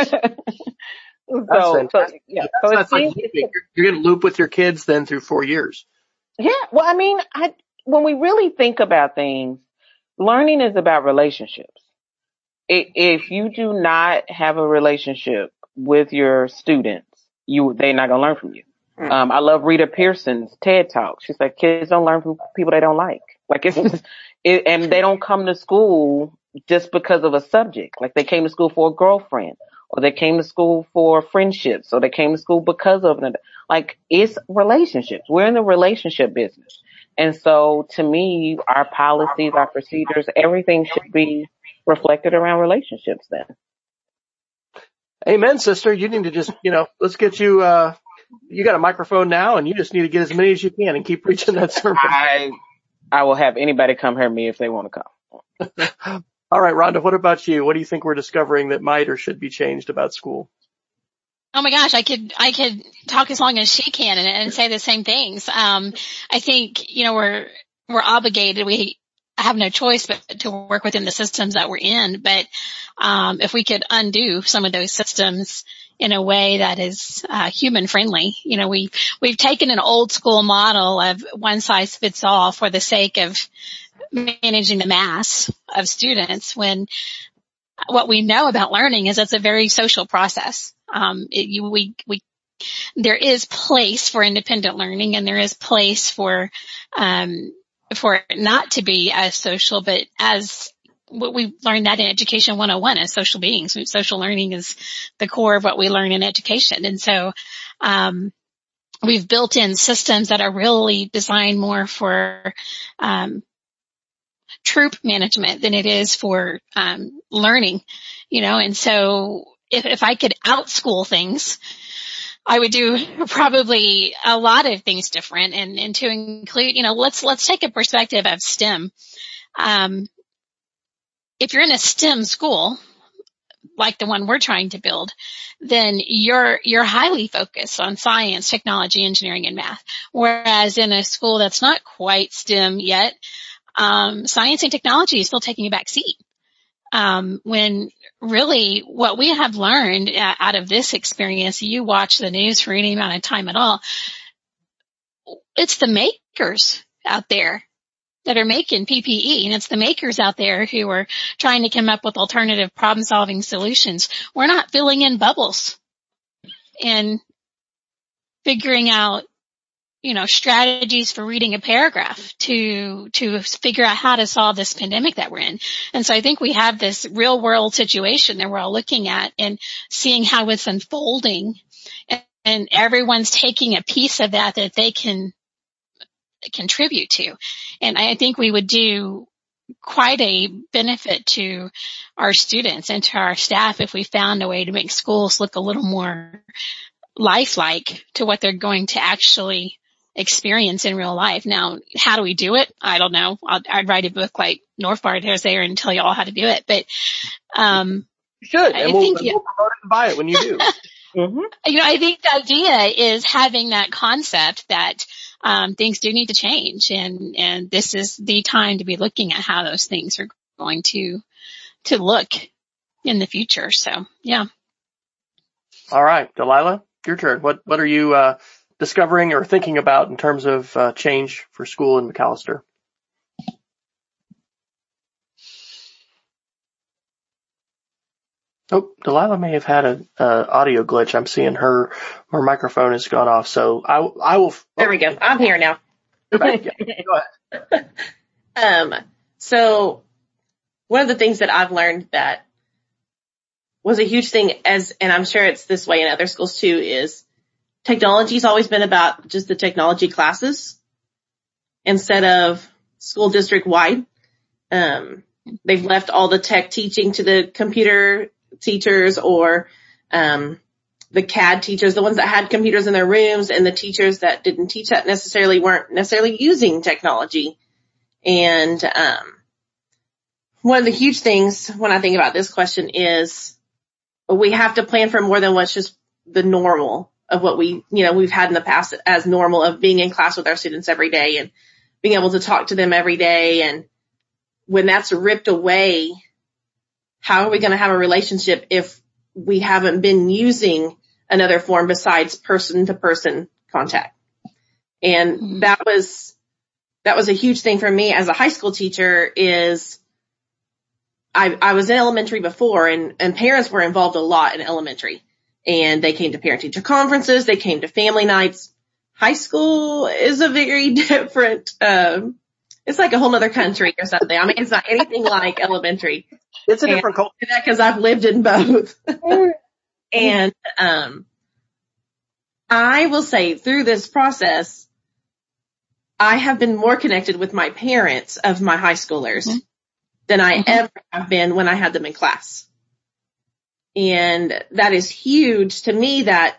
so, so, yeah. So it's like you're, you're going to loop with your kids then through four years. Yeah. Well, I mean, I, when we really think about things, learning is about relationships. If you do not have a relationship with your students, you, they're not going to learn from you. Mm. Um, I love Rita Pearson's TED Talk. She's like, kids don't learn from people they don't like. Like it's just, it, and they don't come to school just because of a subject. Like they came to school for a girlfriend, or they came to school for friendships, or they came to school because of it. Like it's relationships. We're in the relationship business. And so to me, our policies, our procedures, everything should be reflected around relationships then. Amen, sister. You need to just, you know, let's get you, uh, you got a microphone now, and you just need to get as many as you can and keep preaching that sermon. I I will have anybody come hear me if they want to come. All right, Rhonda, what about you? What do you think we're discovering that might or should be changed about school? Oh my gosh, I could, I could talk as long as she can and, and say the same things. Um, I think, you know, we're, we're obligated. We have no choice but to work within the systems that we're in. But, um, if we could undo some of those systems in a way that is, uh, human friendly, you know, we, we've taken an old school model of one size fits all for the sake of managing the mass of students, when what we know about learning is it's a very social process. Um, it, you, we, we, there is place for independent learning, and there is place for, um, for it not to be as social, but as what we learned that in Education one oh one as social beings. Social learning is the core of what we learn in education. And so, um, we've built in systems that are really designed more for, um, troop management than it is for, um, learning, you know, and so if, if I could outschool things, I would do probably a lot of things different, and, and to include, you know, let's, let's take a perspective of STEM. Um, if you're in a STEM school, like the one we're trying to build, then you're, you're highly focused on science, technology, engineering, and math. Whereas in a school that's not quite STEM yet, um, science and technology is still taking a back seat. Um, when really what we have learned out of this experience, you watch the news for any amount of time at all, it's the makers out there that are making P P E, and it's the makers out there who are trying to come up with alternative problem-solving solutions. We're not filling in bubbles and figuring out, you know, strategies for reading a paragraph to, to figure out how to solve this pandemic that we're in. And so I think we have this real world situation that we're all looking at and seeing how it's unfolding, and, and everyone's taking a piece of that that they can contribute to. And I think we would do quite a benefit to our students and to our staff if we found a way to make schools look a little more lifelike to what they're going to actually experience in real life. Now, how do we do it? I don't know. I'll, I'd write a book like Northbard is there and tell you all how to do it. But, um, you should, and I we'll, think, and we'll promote it and buy it when you do. mm-hmm. You know, I think the idea is having that concept that, um, things do need to change, and, and this is the time to be looking at how those things are going to, to look in the future. So, yeah. All right, Delilah, your turn. What, what are you, uh, discovering or thinking about in terms of uh, change for school in McAlester? Oh, Delilah may have had an uh, audio glitch. I'm seeing her, her microphone has gone off. So I, I will. There we go. I'm here now. Okay, yeah, go ahead. um, so one of the things that I've learned that was a huge thing, as, and I'm sure it's this way in other schools too, is technology's always been about just the technology classes instead of school district wide. Um, they've left all the tech teaching to the computer teachers or, um, the C A D teachers, the ones that had computers in their rooms, and the teachers that didn't teach that necessarily weren't necessarily using technology. And, um, one of the huge things when I think about this question is we have to plan for more than what's just the normal of what we, you know, we've had in the past as normal of being in class with our students every day and being able to talk to them every day. And when that's ripped away, how are we going to have a relationship if we haven't been using another form besides person to person contact? And mm-hmm. that was, that was a huge thing for me as a high school teacher. Is I, I was in elementary before, and, and parents were involved a lot in elementary. And they came to parent-teacher conferences. They came to family nights. High school is a very different, um, it's like a whole other country or something. I mean, it's not anything like elementary. It's a different culture. Because I've lived in both. And um, I will say through this process, I have been more connected with my parents of my high schoolers mm-hmm. than I mm-hmm. ever have been when I had them in class. And that is huge to me, that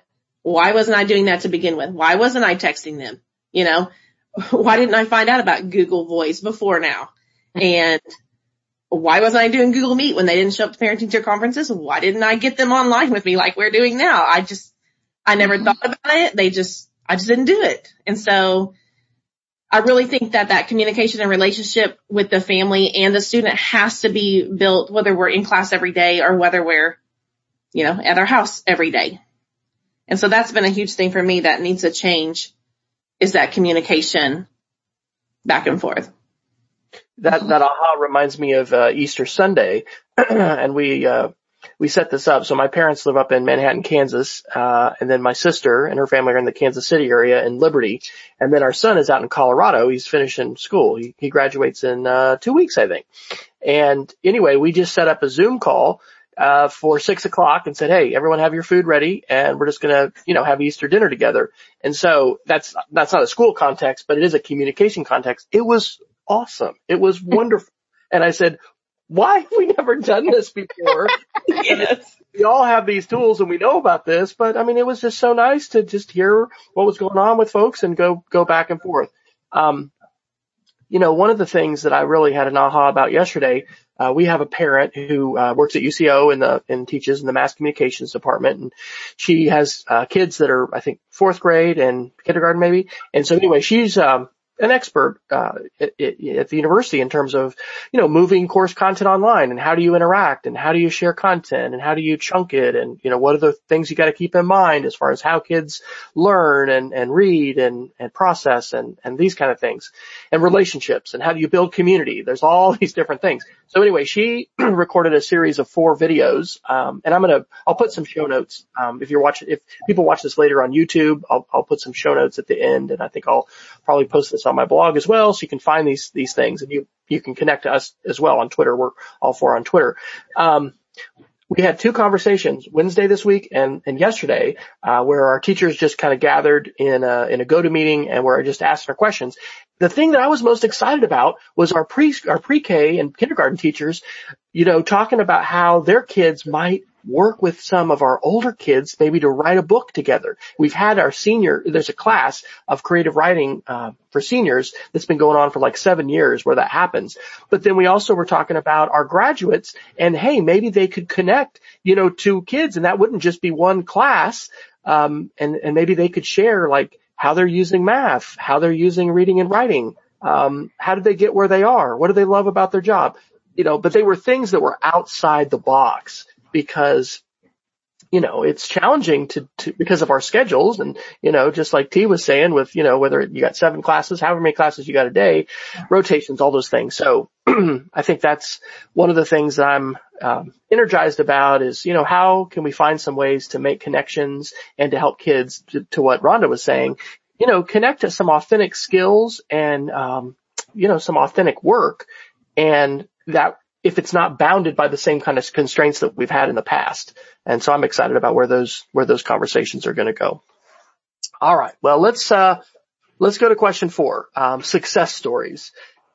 Why wasn't I doing that to begin with? Why wasn't I texting them? You know, why didn't I find out about Google Voice before now? And why wasn't I doing Google Meet when they didn't show up to parent teacher conferences? Why didn't I get them online with me like we're doing now? I just, I never mm-hmm. thought about it. They just, I just didn't do it. And so I really think that that communication and relationship with the family and the student has to be built, whether we're in class every day or whether we're, you know, at our house every day. And so that's been a huge thing for me that needs to change, is that communication back and forth. That, that aha reminds me of uh, Easter Sunday, and we, uh, we set this up. So my parents live up in Manhattan, Kansas, uh, and then my sister and her family are in the Kansas City area in Liberty. And then our son is out in Colorado. He's finishing school. He, he graduates in, uh, two weeks, I think. And anyway, we just set up a Zoom call, uh, for six o'clock and said, hey, everyone have your food ready. And we're just going to, you know, have Easter dinner together. And so that's, that's not a school context, but it is a communication context. It was awesome. It was wonderful. And I said, why have we never done this before? Yes. We all have these tools and we know about this, but I mean, it was just so nice to just hear what was going on with folks and go, go back and forth. Um, you know, one of the things that I really had an aha about yesterday, uh, we have a parent who, uh, works at U C O in the, and teaches in the mass communications department. And she has, uh, kids that are, I think, fourth grade and kindergarten maybe. And so anyway, she's, um, an expert, uh, at, at the university in terms of, you know, moving course content online and how do you interact and how do you share content and how do you chunk it and, you know, what are the things you got to keep in mind as far as how kids learn and, and read and, and process and, and these kind of things and relationships and how do you build community? There's all these different things. So anyway, she recorded a series of four videos, um, and I'm going to, I'll put some show notes. Um, if you're watching, if people watch this later on YouTube, I'll, I'll put some show notes at the end, and I think I'll probably post this on my blog as well, so you can find these, these things, and you, you can connect to us as well on Twitter. We're all four on Twitter. Um, we had two conversations Wednesday this week and, and yesterday, uh, where our teachers just kind of gathered in a, in a go-to meeting and where I just asked our questions. The thing that I was most excited about was our pre, our pre-K and kindergarten teachers, you know, talking about how their kids might work with some of our older kids, maybe to write a book together. We've had our senior, there's a class of creative writing, uh, for seniors that's been going on for like seven years where that happens. But then we also were talking about our graduates and hey, maybe they could connect, you know, to kids and that wouldn't just be one class. Um, and, and maybe they could share like how they're using math, how they're using reading and writing. Um, how did they get where they are? What do they love about their job? You know, but they were things that were outside the box. Because, you know, it's challenging to, to, because of our schedules and, you know, just like T was saying with, you know, whether you got seven classes, however many classes you got a day, rotations, all those things. So I think that's one of the things I'm, um, energized about is, you know, how can we find some ways to make connections and to help kids to, to what Rhonda was saying, you know, connect to some authentic skills and, um, you know, some authentic work and that, if it's not bounded by the same kind of constraints that we've had in the past. And so I'm excited about where those, where those conversations are going to go. All right. Well, let's, uh, let's go to question four, um, success stories.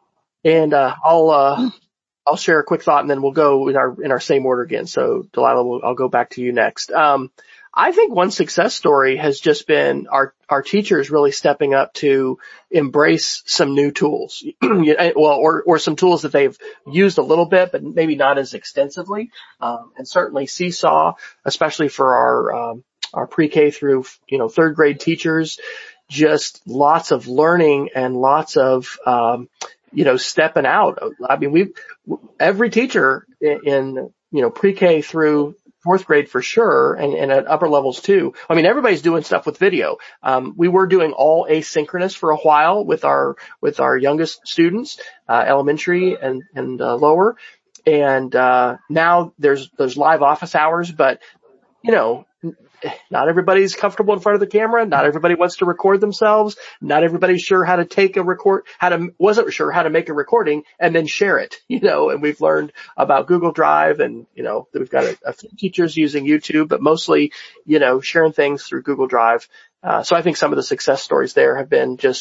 And, uh, I'll, uh, I'll share a quick thought and then we'll go in our, in our same order again. So Delilah, we'll, I'll go back to you next. Um, I think one success story has just been our, our teachers really stepping up to embrace some new tools. well, or, or some tools that they've used a little bit, but maybe not as extensively. Um, and certainly Seesaw, especially for our, um, our pre-K through, you know, third grade teachers, just lots of learning and lots of, um, you know, stepping out. I mean, we, every teacher in, in, you know, pre-K through fourth grade for sure, and, and at upper levels too. I mean, everybody's doing stuff with video. Um, we were doing all asynchronous for a while with our, with our youngest students, uh, elementary and, and, uh, lower. And, uh, now there's, there's live office hours, but, you know, not everybody's comfortable in front of the camera. Not everybody wants to record themselves. Not everybody's sure how to take a record, how to, wasn't sure how to make a recording and then share it, you know, and we've learned about Google Drive and, you know, we've got a, a few teachers using YouTube, but mostly, you know, sharing things through Google Drive. Uh, so I think some of the success stories there have been just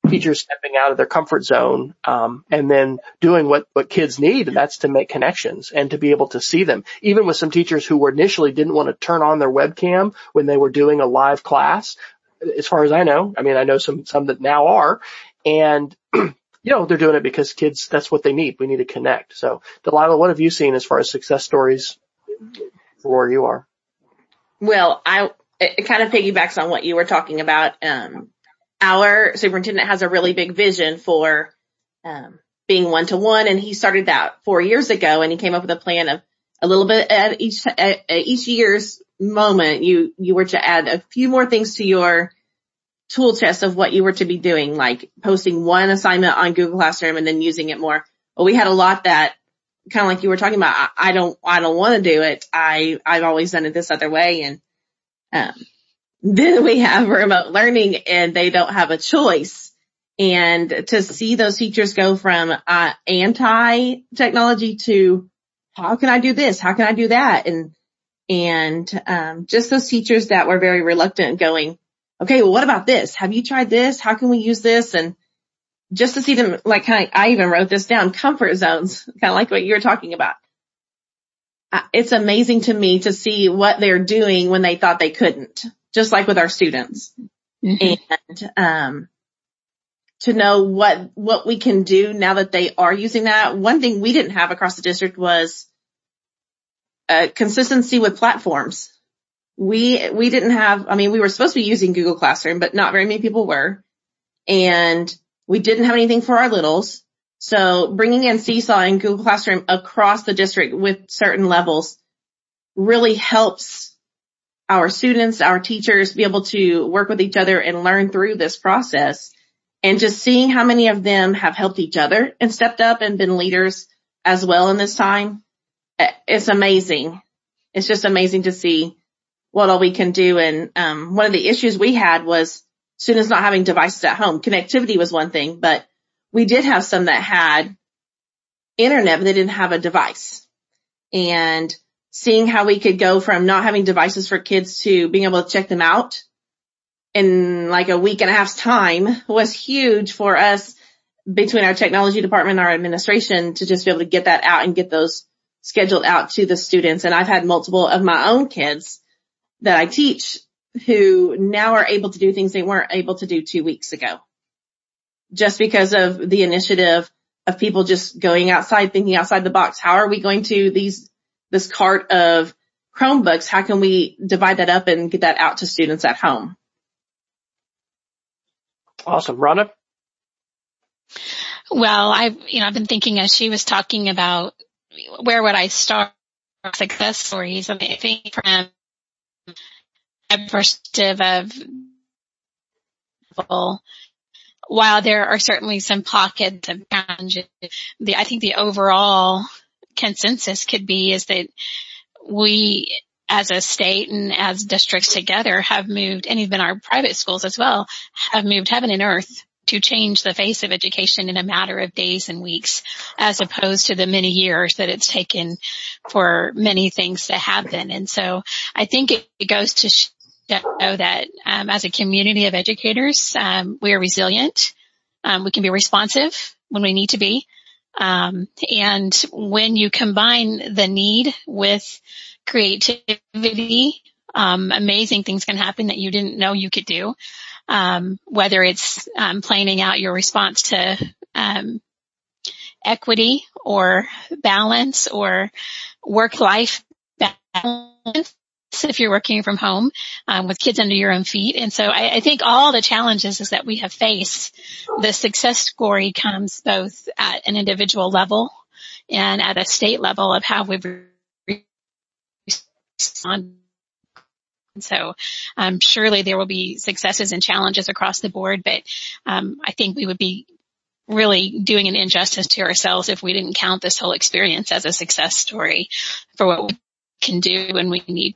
teachers stepping out of their comfort zone, um, and then doing what, what kids need, and that's to make connections and to be able to see them. Even with some teachers who were initially didn't want to turn on their webcam when they were doing a live class, as far as I know. I mean, I know some, some that now are, and, you know, they're doing it because kids, that's what they need. We need to connect. So, Delilah, what have you seen as far as success stories for where you are? Well, I, it kind of piggybacks on what you were talking about. Um, our superintendent has a really big vision for, um, being one to one. And he started that four years ago, and he came up with a plan of a little bit at each, at each year's moment. You, you were to add a few more things to your tool chest of what you were to be doing, like posting one assignment on Google Classroom and then using it more. Well, we had a lot that kind of like you were talking about. I, I don't, I don't want to do it. I, I've always done it this other way. And, um, then we have remote learning, and they don't have a choice. And to see those teachers go from, uh, anti-technology to how can I do this? How can I do that? And, and, um, just those teachers that were very reluctant going, okay, well, what about this? Have you tried this? How can we use this? And just to see them, like, kind of, I even wrote this down, comfort zones, kind of like what you're talking about. Uh, it's amazing to me to see what they're doing when they thought they couldn't, just like with our students. Mm-hmm. And, um, to know what, what we can do now that they are using that. One thing we didn't have across the district was uh, consistency with platforms. We, we didn't have, I mean, we were supposed to be using Google Classroom, but not very many people were. And we didn't have anything for our littles. So bringing in Seesaw and Google Classroom across the district with certain levels really helps our students, our teachers be able to work with each other and learn through this process. And just seeing how many of them have helped each other and stepped up and been leaders as well in this time, it's amazing. It's just amazing to see what all we can do. And um one of the issues we had was students not having devices at home. Connectivity was one thing, but we did have some that had internet, but they didn't have a device. And seeing how we could go from not having devices for kids to being able to check them out in like a week and a half's time was huge for us between our technology department and our administration to just be able to get that out and get those scheduled out to the students. And I've had multiple of my own kids that I teach who now are able to do things they weren't able to do two weeks ago, just because of the initiative of people just going outside, thinking outside the box. How are we going to these, this cart of Chromebooks? How can we divide that up and get that out to students at home? Awesome. Rhonda? Well, I've, you know, I've been thinking as she was talking about where would I start success stories. I mean, I think from a perspective of, while there are certainly some pockets of challenges, the, I think the overall consensus could be is that we as a state and as districts together have moved, and even our private schools as well, have moved heaven and earth to change the face of education in a matter of days and weeks, as opposed to the many years that it's taken for many things to happen. And so I think it, it goes to show that um, as a community of educators, um, we are resilient. Um, we can be responsive when we need to be. Um, and when you combine the need with creativity, um, amazing things can happen that you didn't know you could do. Um, whether it's, um, planning out your response to, um, equity or balance or work-life balance if you're working from home, um, with kids under your own feet. And so I, I think all the challenges is that we have faced, the success story comes both at an individual level and at a state level of how we've responded. So um, surely there will be successes and challenges across the board, but um, I think we would be really doing an injustice to ourselves if we didn't count this whole experience as a success story for what we can do when we need.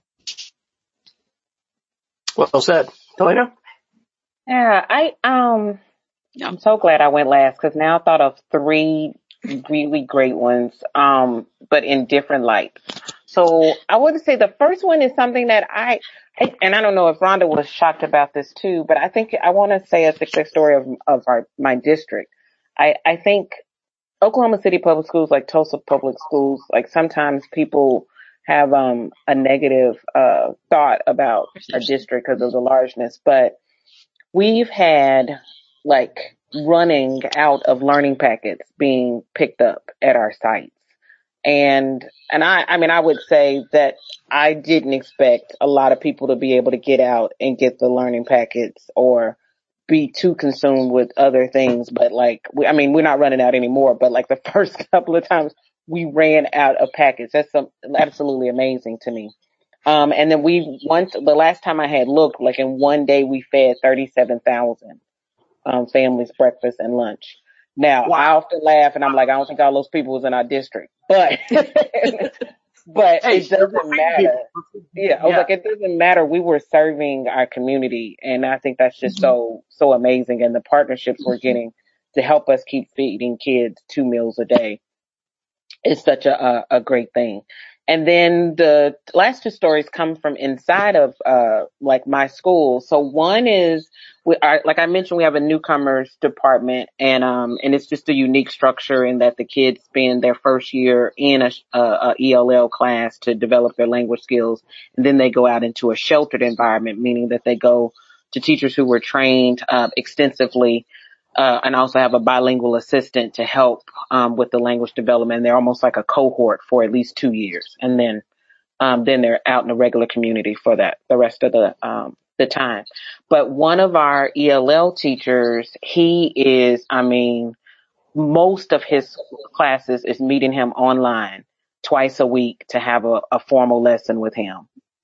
Well said. Delana? Yeah, I, um, I'm so glad I went last because now I thought of three really great ones, um, but in different lights. So I would say the first one is something that I, I, and I don't know if Rhonda was shocked about this too, but I think I want to say a success story of, of our, my district. I, I think Oklahoma City Public Schools, like Tulsa Public Schools, like sometimes people have, um, a negative, uh, thought about a district because of the largeness, but we've had like running out of learning packets being picked up at our sites. And, and I, I mean, I would say that I didn't expect a lot of people to be able to get out and get the learning packets or be too consumed with other things. But like, we, I mean, we're not running out anymore, but like the first couple of times we ran out of packets. That's some, absolutely amazing to me. Um, and then we once, the last time I had looked, like in one day we fed thirty-seven thousand, um, families breakfast and lunch. Now, wow. I often laugh and I'm like, I don't think all those people was in our district, but, but hey, it doesn't matter. Yeah, I was yeah. like, it doesn't matter. We were serving our community. And I think that's just mm-hmm. so, so amazing. And the partnerships we're getting to help us keep feeding kids two meals a day is such a, a, a great thing. And then the last two stories come from inside of, uh, like my school. So one is, we are, like I mentioned, we have a newcomers department and, um, and it's just a unique structure in that the kids spend their first year in a, a, a E L L class to develop their language skills. And then they go out into a sheltered environment, meaning that they go to teachers who were trained, uh, extensively. Uh, and also have a bilingual assistant to help, um, with the language development. They're almost like a cohort for at least two years. And then, um, then they're out in the regular community for that, the rest of the, um, the time. But one of our E L L teachers, he is, I mean, most of his classes is meeting him online twice a week to have a, a formal lesson with him.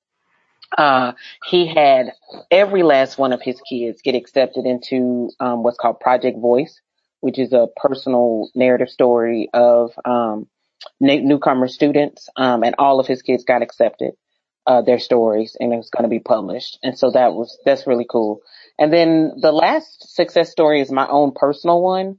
Uh, he had every last one of his kids get accepted into, um, what's called Project Voice, which is a personal narrative story of, um, newcomer students. Um, and all of his kids got accepted, uh, their stories, and it was going to be published. And so that was, that's really cool. And then the last success story is my own personal one.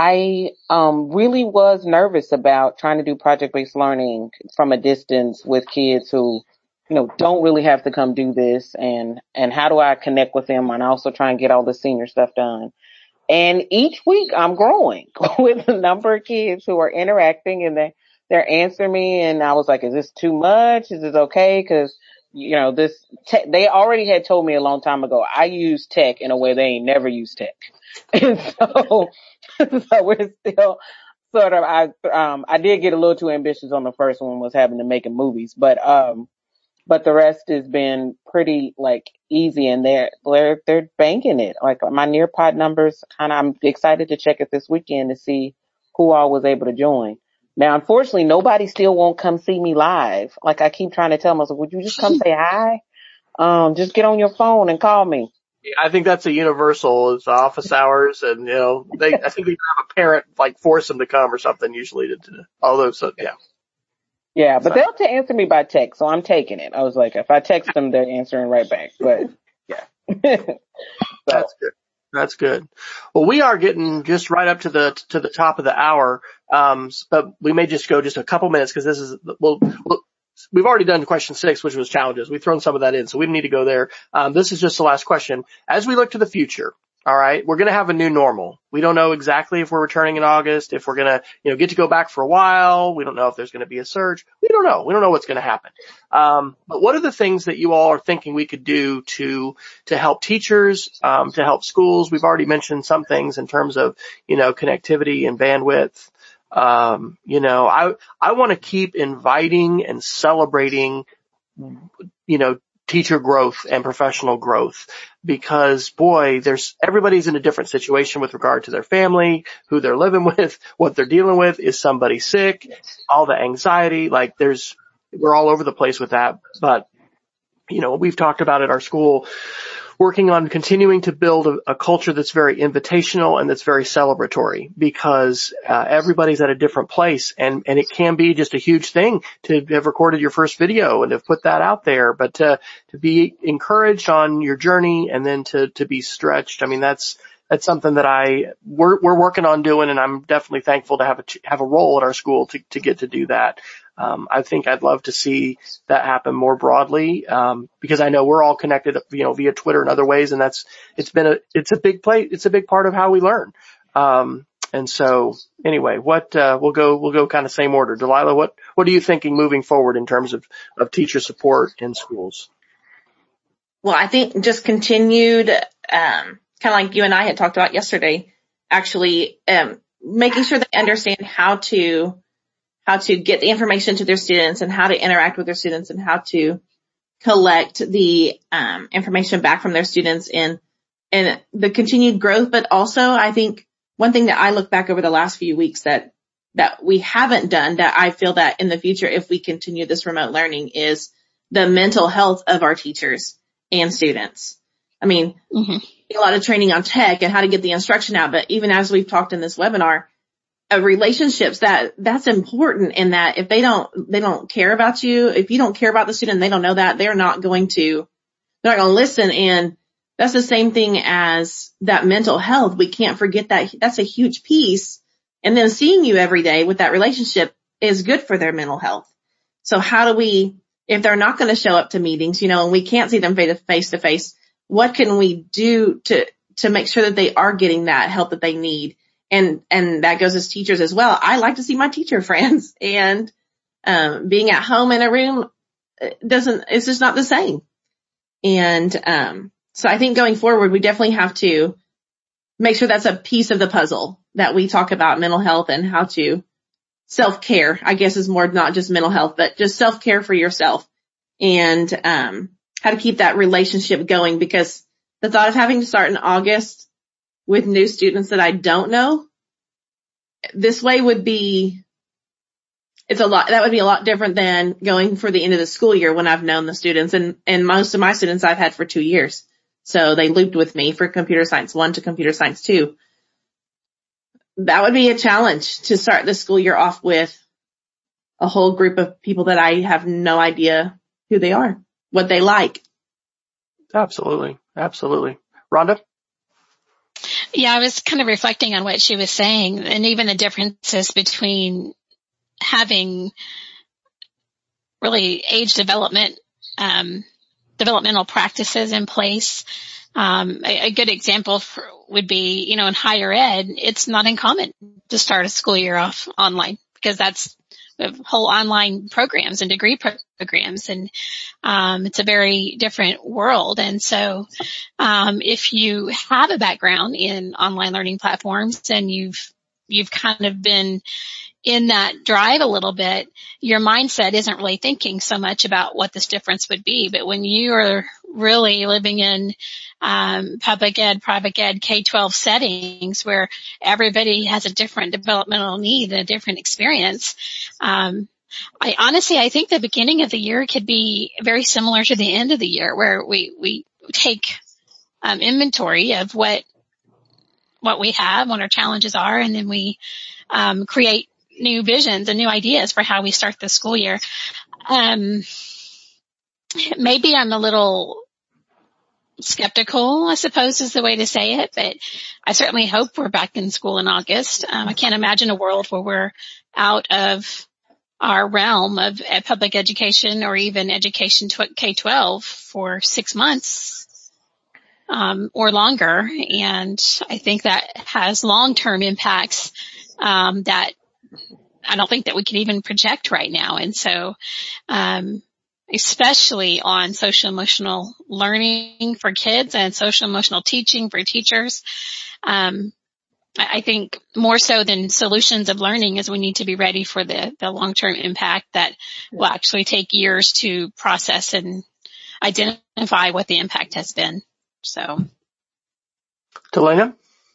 I, um, really was nervous about trying to do project-based learning from a distance with kids who, you know, don't really have to come do this, and, and how do I connect with them and also try and get all the senior stuff done. And each week I'm growing with a number of kids who are interacting and they, they're answering me. And I was like, is this too much? Is this okay? Cause, you know, this, te- they already had told me a long time ago, I use tech in a way they ain't never used tech. And so, so we're still sort of, I, um, I did get a little too ambitious on the first one, was having to make movies, but, um, But the rest has been pretty like easy, and they're they're they're banking it. Like my Nearpod numbers, kind of. I'm excited to check it this weekend to see who all was able to join. Now, unfortunately, nobody still won't come see me live. Like I keep trying to tell them, I was like, would you just come say hi? Um, just get on your phone and call me. I think that's a universal. It's office hours, and you know, they. I think they have a parent like force them to come or something usually to. to although, so yeah. Yeah, but they'll t- answer me by text, so I'm taking it. I was like, if I text them, they're answering right back. But yeah, so. That's good. That's good. Well, we are getting just right up to the to the top of the hour, um, but we may just go just a couple minutes because this is well, well, we've already done question six, which was challenges. We've thrown some of that in, so we don't need to go there. Um, this is just the last question. As we look to the future. All right. We're going to have a new normal. We don't know exactly if we're returning in August, if we're going to, you know, get to go back for a while. We don't know if there's going to be a surge. We don't know. We don't know what's going to happen. Um, but what are the things that you all are thinking we could do to, to help teachers, um, to help schools? We've already mentioned some things in terms of, you know, connectivity and bandwidth. Um, you know, I, I want to keep inviting and celebrating, you know, teacher growth and professional growth, because boy, there's, everybody's in a different situation with regard to their family, who they're living with, what they're dealing with. Is somebody sick? All the anxiety, like there's, we're all over the place with that. But, you know, we've talked about at our school, working on continuing to build a, a culture that's very invitational and that's very celebratory, because uh, everybody's at a different place, and and it can be just a huge thing to have recorded your first video and have put that out there, but to to be encouraged on your journey and then to to be stretched. I mean, that's that's something that I we're we're working on doing, and I'm definitely thankful to have a have a role at our school to to get to do that. Um, I think I'd love to see that happen more broadly, um, because I know we're all connected, you know, via Twitter and other ways. And that's, it's been a, it's a big play. It's a big part of how we learn. Um, and so anyway, what, uh, we'll go, we'll go kind of same order. Delilah, what, what are you thinking moving forward in terms of, of teacher support in schools? Well, I think just continued, um, kind of like you and I had talked about yesterday, actually, um, making sure they understand how to, how to get the information to their students and how to interact with their students and how to collect the um, information back from their students in, in the continued growth. But also, I think one thing that I look back over the last few weeks that, that we haven't done that I feel that in the future, if we continue this remote learning, is the mental health of our teachers and students. I mean, mm-hmm. a lot of training on tech and how to get the instruction out. But even as we've talked in this webinar, Uh, relationships, that that's important, in that if they don't they don't care about you, if you don't care about the student, they don't know that, they're not going to they're not going to listen. And that's the same thing as that mental health. We can't forget that that's a huge piece. And then seeing you every day with that relationship is good for their mental health. So how do we, if they're not going to show up to meetings, you know, and we can't see them face to face, what can we do to to make sure that they are getting that help that they need? And, and that goes as teachers as well. I like to see my teacher friends, and, um, being at home in a room doesn't, it's just not the same. And, um, so I think going forward, we definitely have to make sure that's a piece of the puzzle that we talk about mental health and how to self-care, I guess, is more not just mental health, but just self-care for yourself, and, um, how to keep that relationship going, because the thought of having to start in August with new students that I don't know this way would be, it's a lot, that would be a lot different than going for the end of the school year when I've known the students, and, and most of my students I've had for two years. So they looped with me for computer science one to computer science two. That would be a challenge to start the school year off with a whole group of people that I have no idea who they are, what they like. Absolutely. Absolutely. Rhonda? Yeah, I was kind of reflecting on what she was saying, and even the differences between having really age development, um, developmental practices in place. Um, a, a good example for, would be, you know, in higher ed, it's not uncommon to start a school year off online, because that's whole online programs and degree programs. And, um, it's a very different world. And so, um, if you have a background in online learning platforms and you've, you've kind of been in that drive a little bit, your mindset isn't really thinking so much about what this difference would be. But when you are really living in um public ed, private ed, K twelve settings where everybody has a different developmental need and a different experience, um I honestly, I think the beginning of the year could be very similar to the end of the year, where we, we take um inventory of what, what we have, what our challenges are, and then we um create new visions and new ideas for how we start the school year. Um maybe I'm a little skeptical, I suppose is the way to say it, but I certainly hope we're back in school in August. Um, I can't imagine a world where we're out of our realm of uh, public education or even education to K twelve for six months, um, or longer. And I think that has long-term impacts, um, that I don't think that we can even project right now. And so, um, especially on social emotional learning for kids and social emotional teaching for teachers. Um, I think more so than solutions of learning is we need to be ready for the, the long-term impact that will actually take years to process and identify what the impact has been. So. Delana?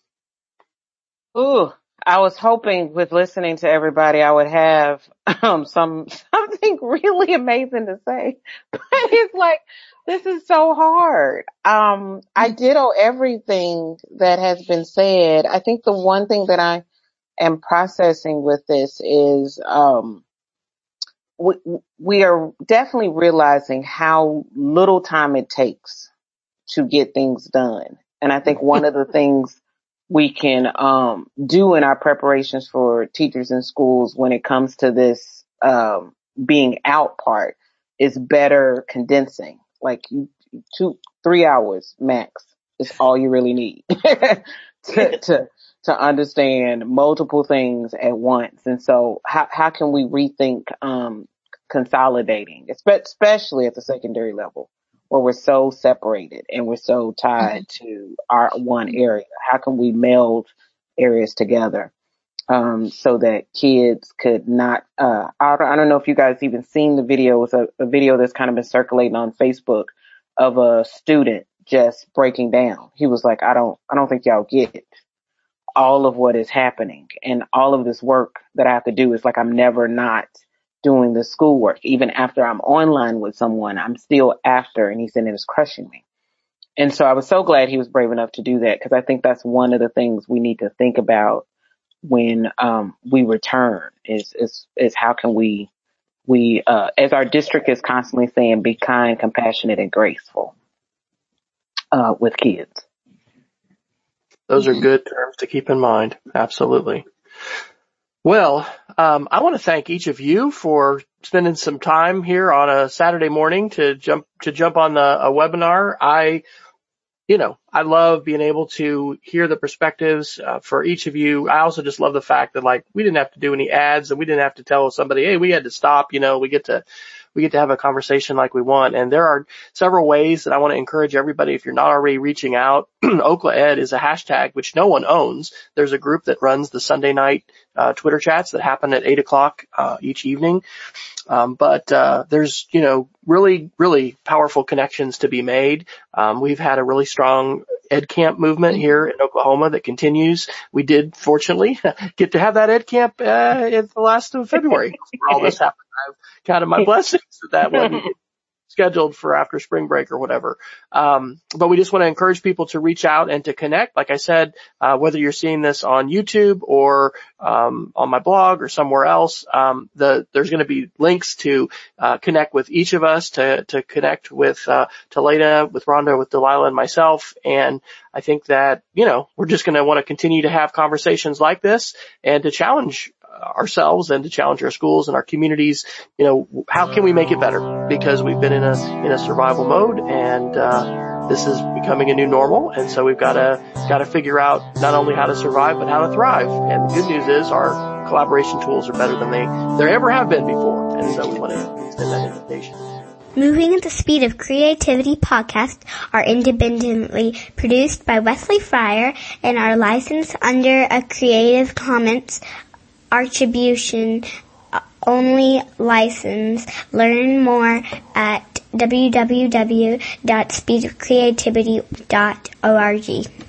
Ooh, I was hoping with listening to everybody, I would have um, some something really amazing to say, but it's like, this is so hard. Um, I ditto everything that has been said. I think the one thing that I am processing with this is, um, we, we are definitely realizing how little time it takes to get things done. And I think one of the things we can, um, do in our preparations for teachers in schools when it comes to this, um, being out part is better condensing. Like you, two, three hours max is all you really need to, to, to understand multiple things at once. And so how, how can we rethink, um, consolidating, especially at the secondary level where we're so separated and we're so tied to our one area? How can we meld areas together? Um, so that kids could not, uh, I don't, I don't know if you guys even seen the video. It was a, a video that's kind of been circulating on Facebook of a student just breaking down. He was like, I don't, I don't think y'all get all of what is happening, and all of this work that I have to do is like, I'm never not doing the schoolwork. Even after I'm online with someone, I'm still after. And he said it was crushing me. And so I was so glad he was brave enough to do that, because I think that's one of the things we need to think about when um we return is is is how can we we uh as our district is constantly saying, be kind, compassionate, and graceful uh with kids. Those are good terms to keep in mind. Absolutely. Well, um I want to thank each of you for spending some time here on a Saturday morning to jump to jump on the a webinar. I You know, I love being able to hear the perspectives uh, for each of you. I also just love the fact that, like, we didn't have to do any ads and we didn't have to tell somebody, hey, we had to stop. You know, we get to we get to have a conversation like we want. And there are several ways that I want to encourage everybody. If you're not already reaching out, Okla Ed is a hashtag which no one owns. There's a group that runs the Sunday night uh, Twitter chats that happen at eight o'clock uh, each evening. Um, but, uh, there's, you know, really, really powerful connections to be made. Um, we've had a really strong Ed Camp movement here in Oklahoma that continues. We did, fortunately, get to have that Ed Camp, uh, at the last of February. All this happened. I've counted my blessings that that wasn't scheduled for after spring break or whatever. Um, but we just want to encourage people to reach out and to connect. Like I said, uh, whether you're seeing this on YouTube or, um, on my blog or somewhere else, um, the, there's going to be links to, uh, connect with each of us, to, to connect with, uh, Talena, with Rhonda, with Delilah and myself. And I think that, you know, we're just going to want to continue to have conversations like this and to challenge ourselves and to challenge our schools and our communities. You know, how can we make it better? Because we've been in a, in a survival mode, and, uh, this is becoming a new normal. And so we've got to, got to figure out not only how to survive, but how to thrive. And the good news is our collaboration tools are better than they, there ever have been before. And so we want to extend that invitation. Moving at the Speed of Creativity podcasts are independently produced by Wesley Fryer and are licensed under a Creative Commons Attribution Only license. Learn more at w w w dot speed of creativity dot org.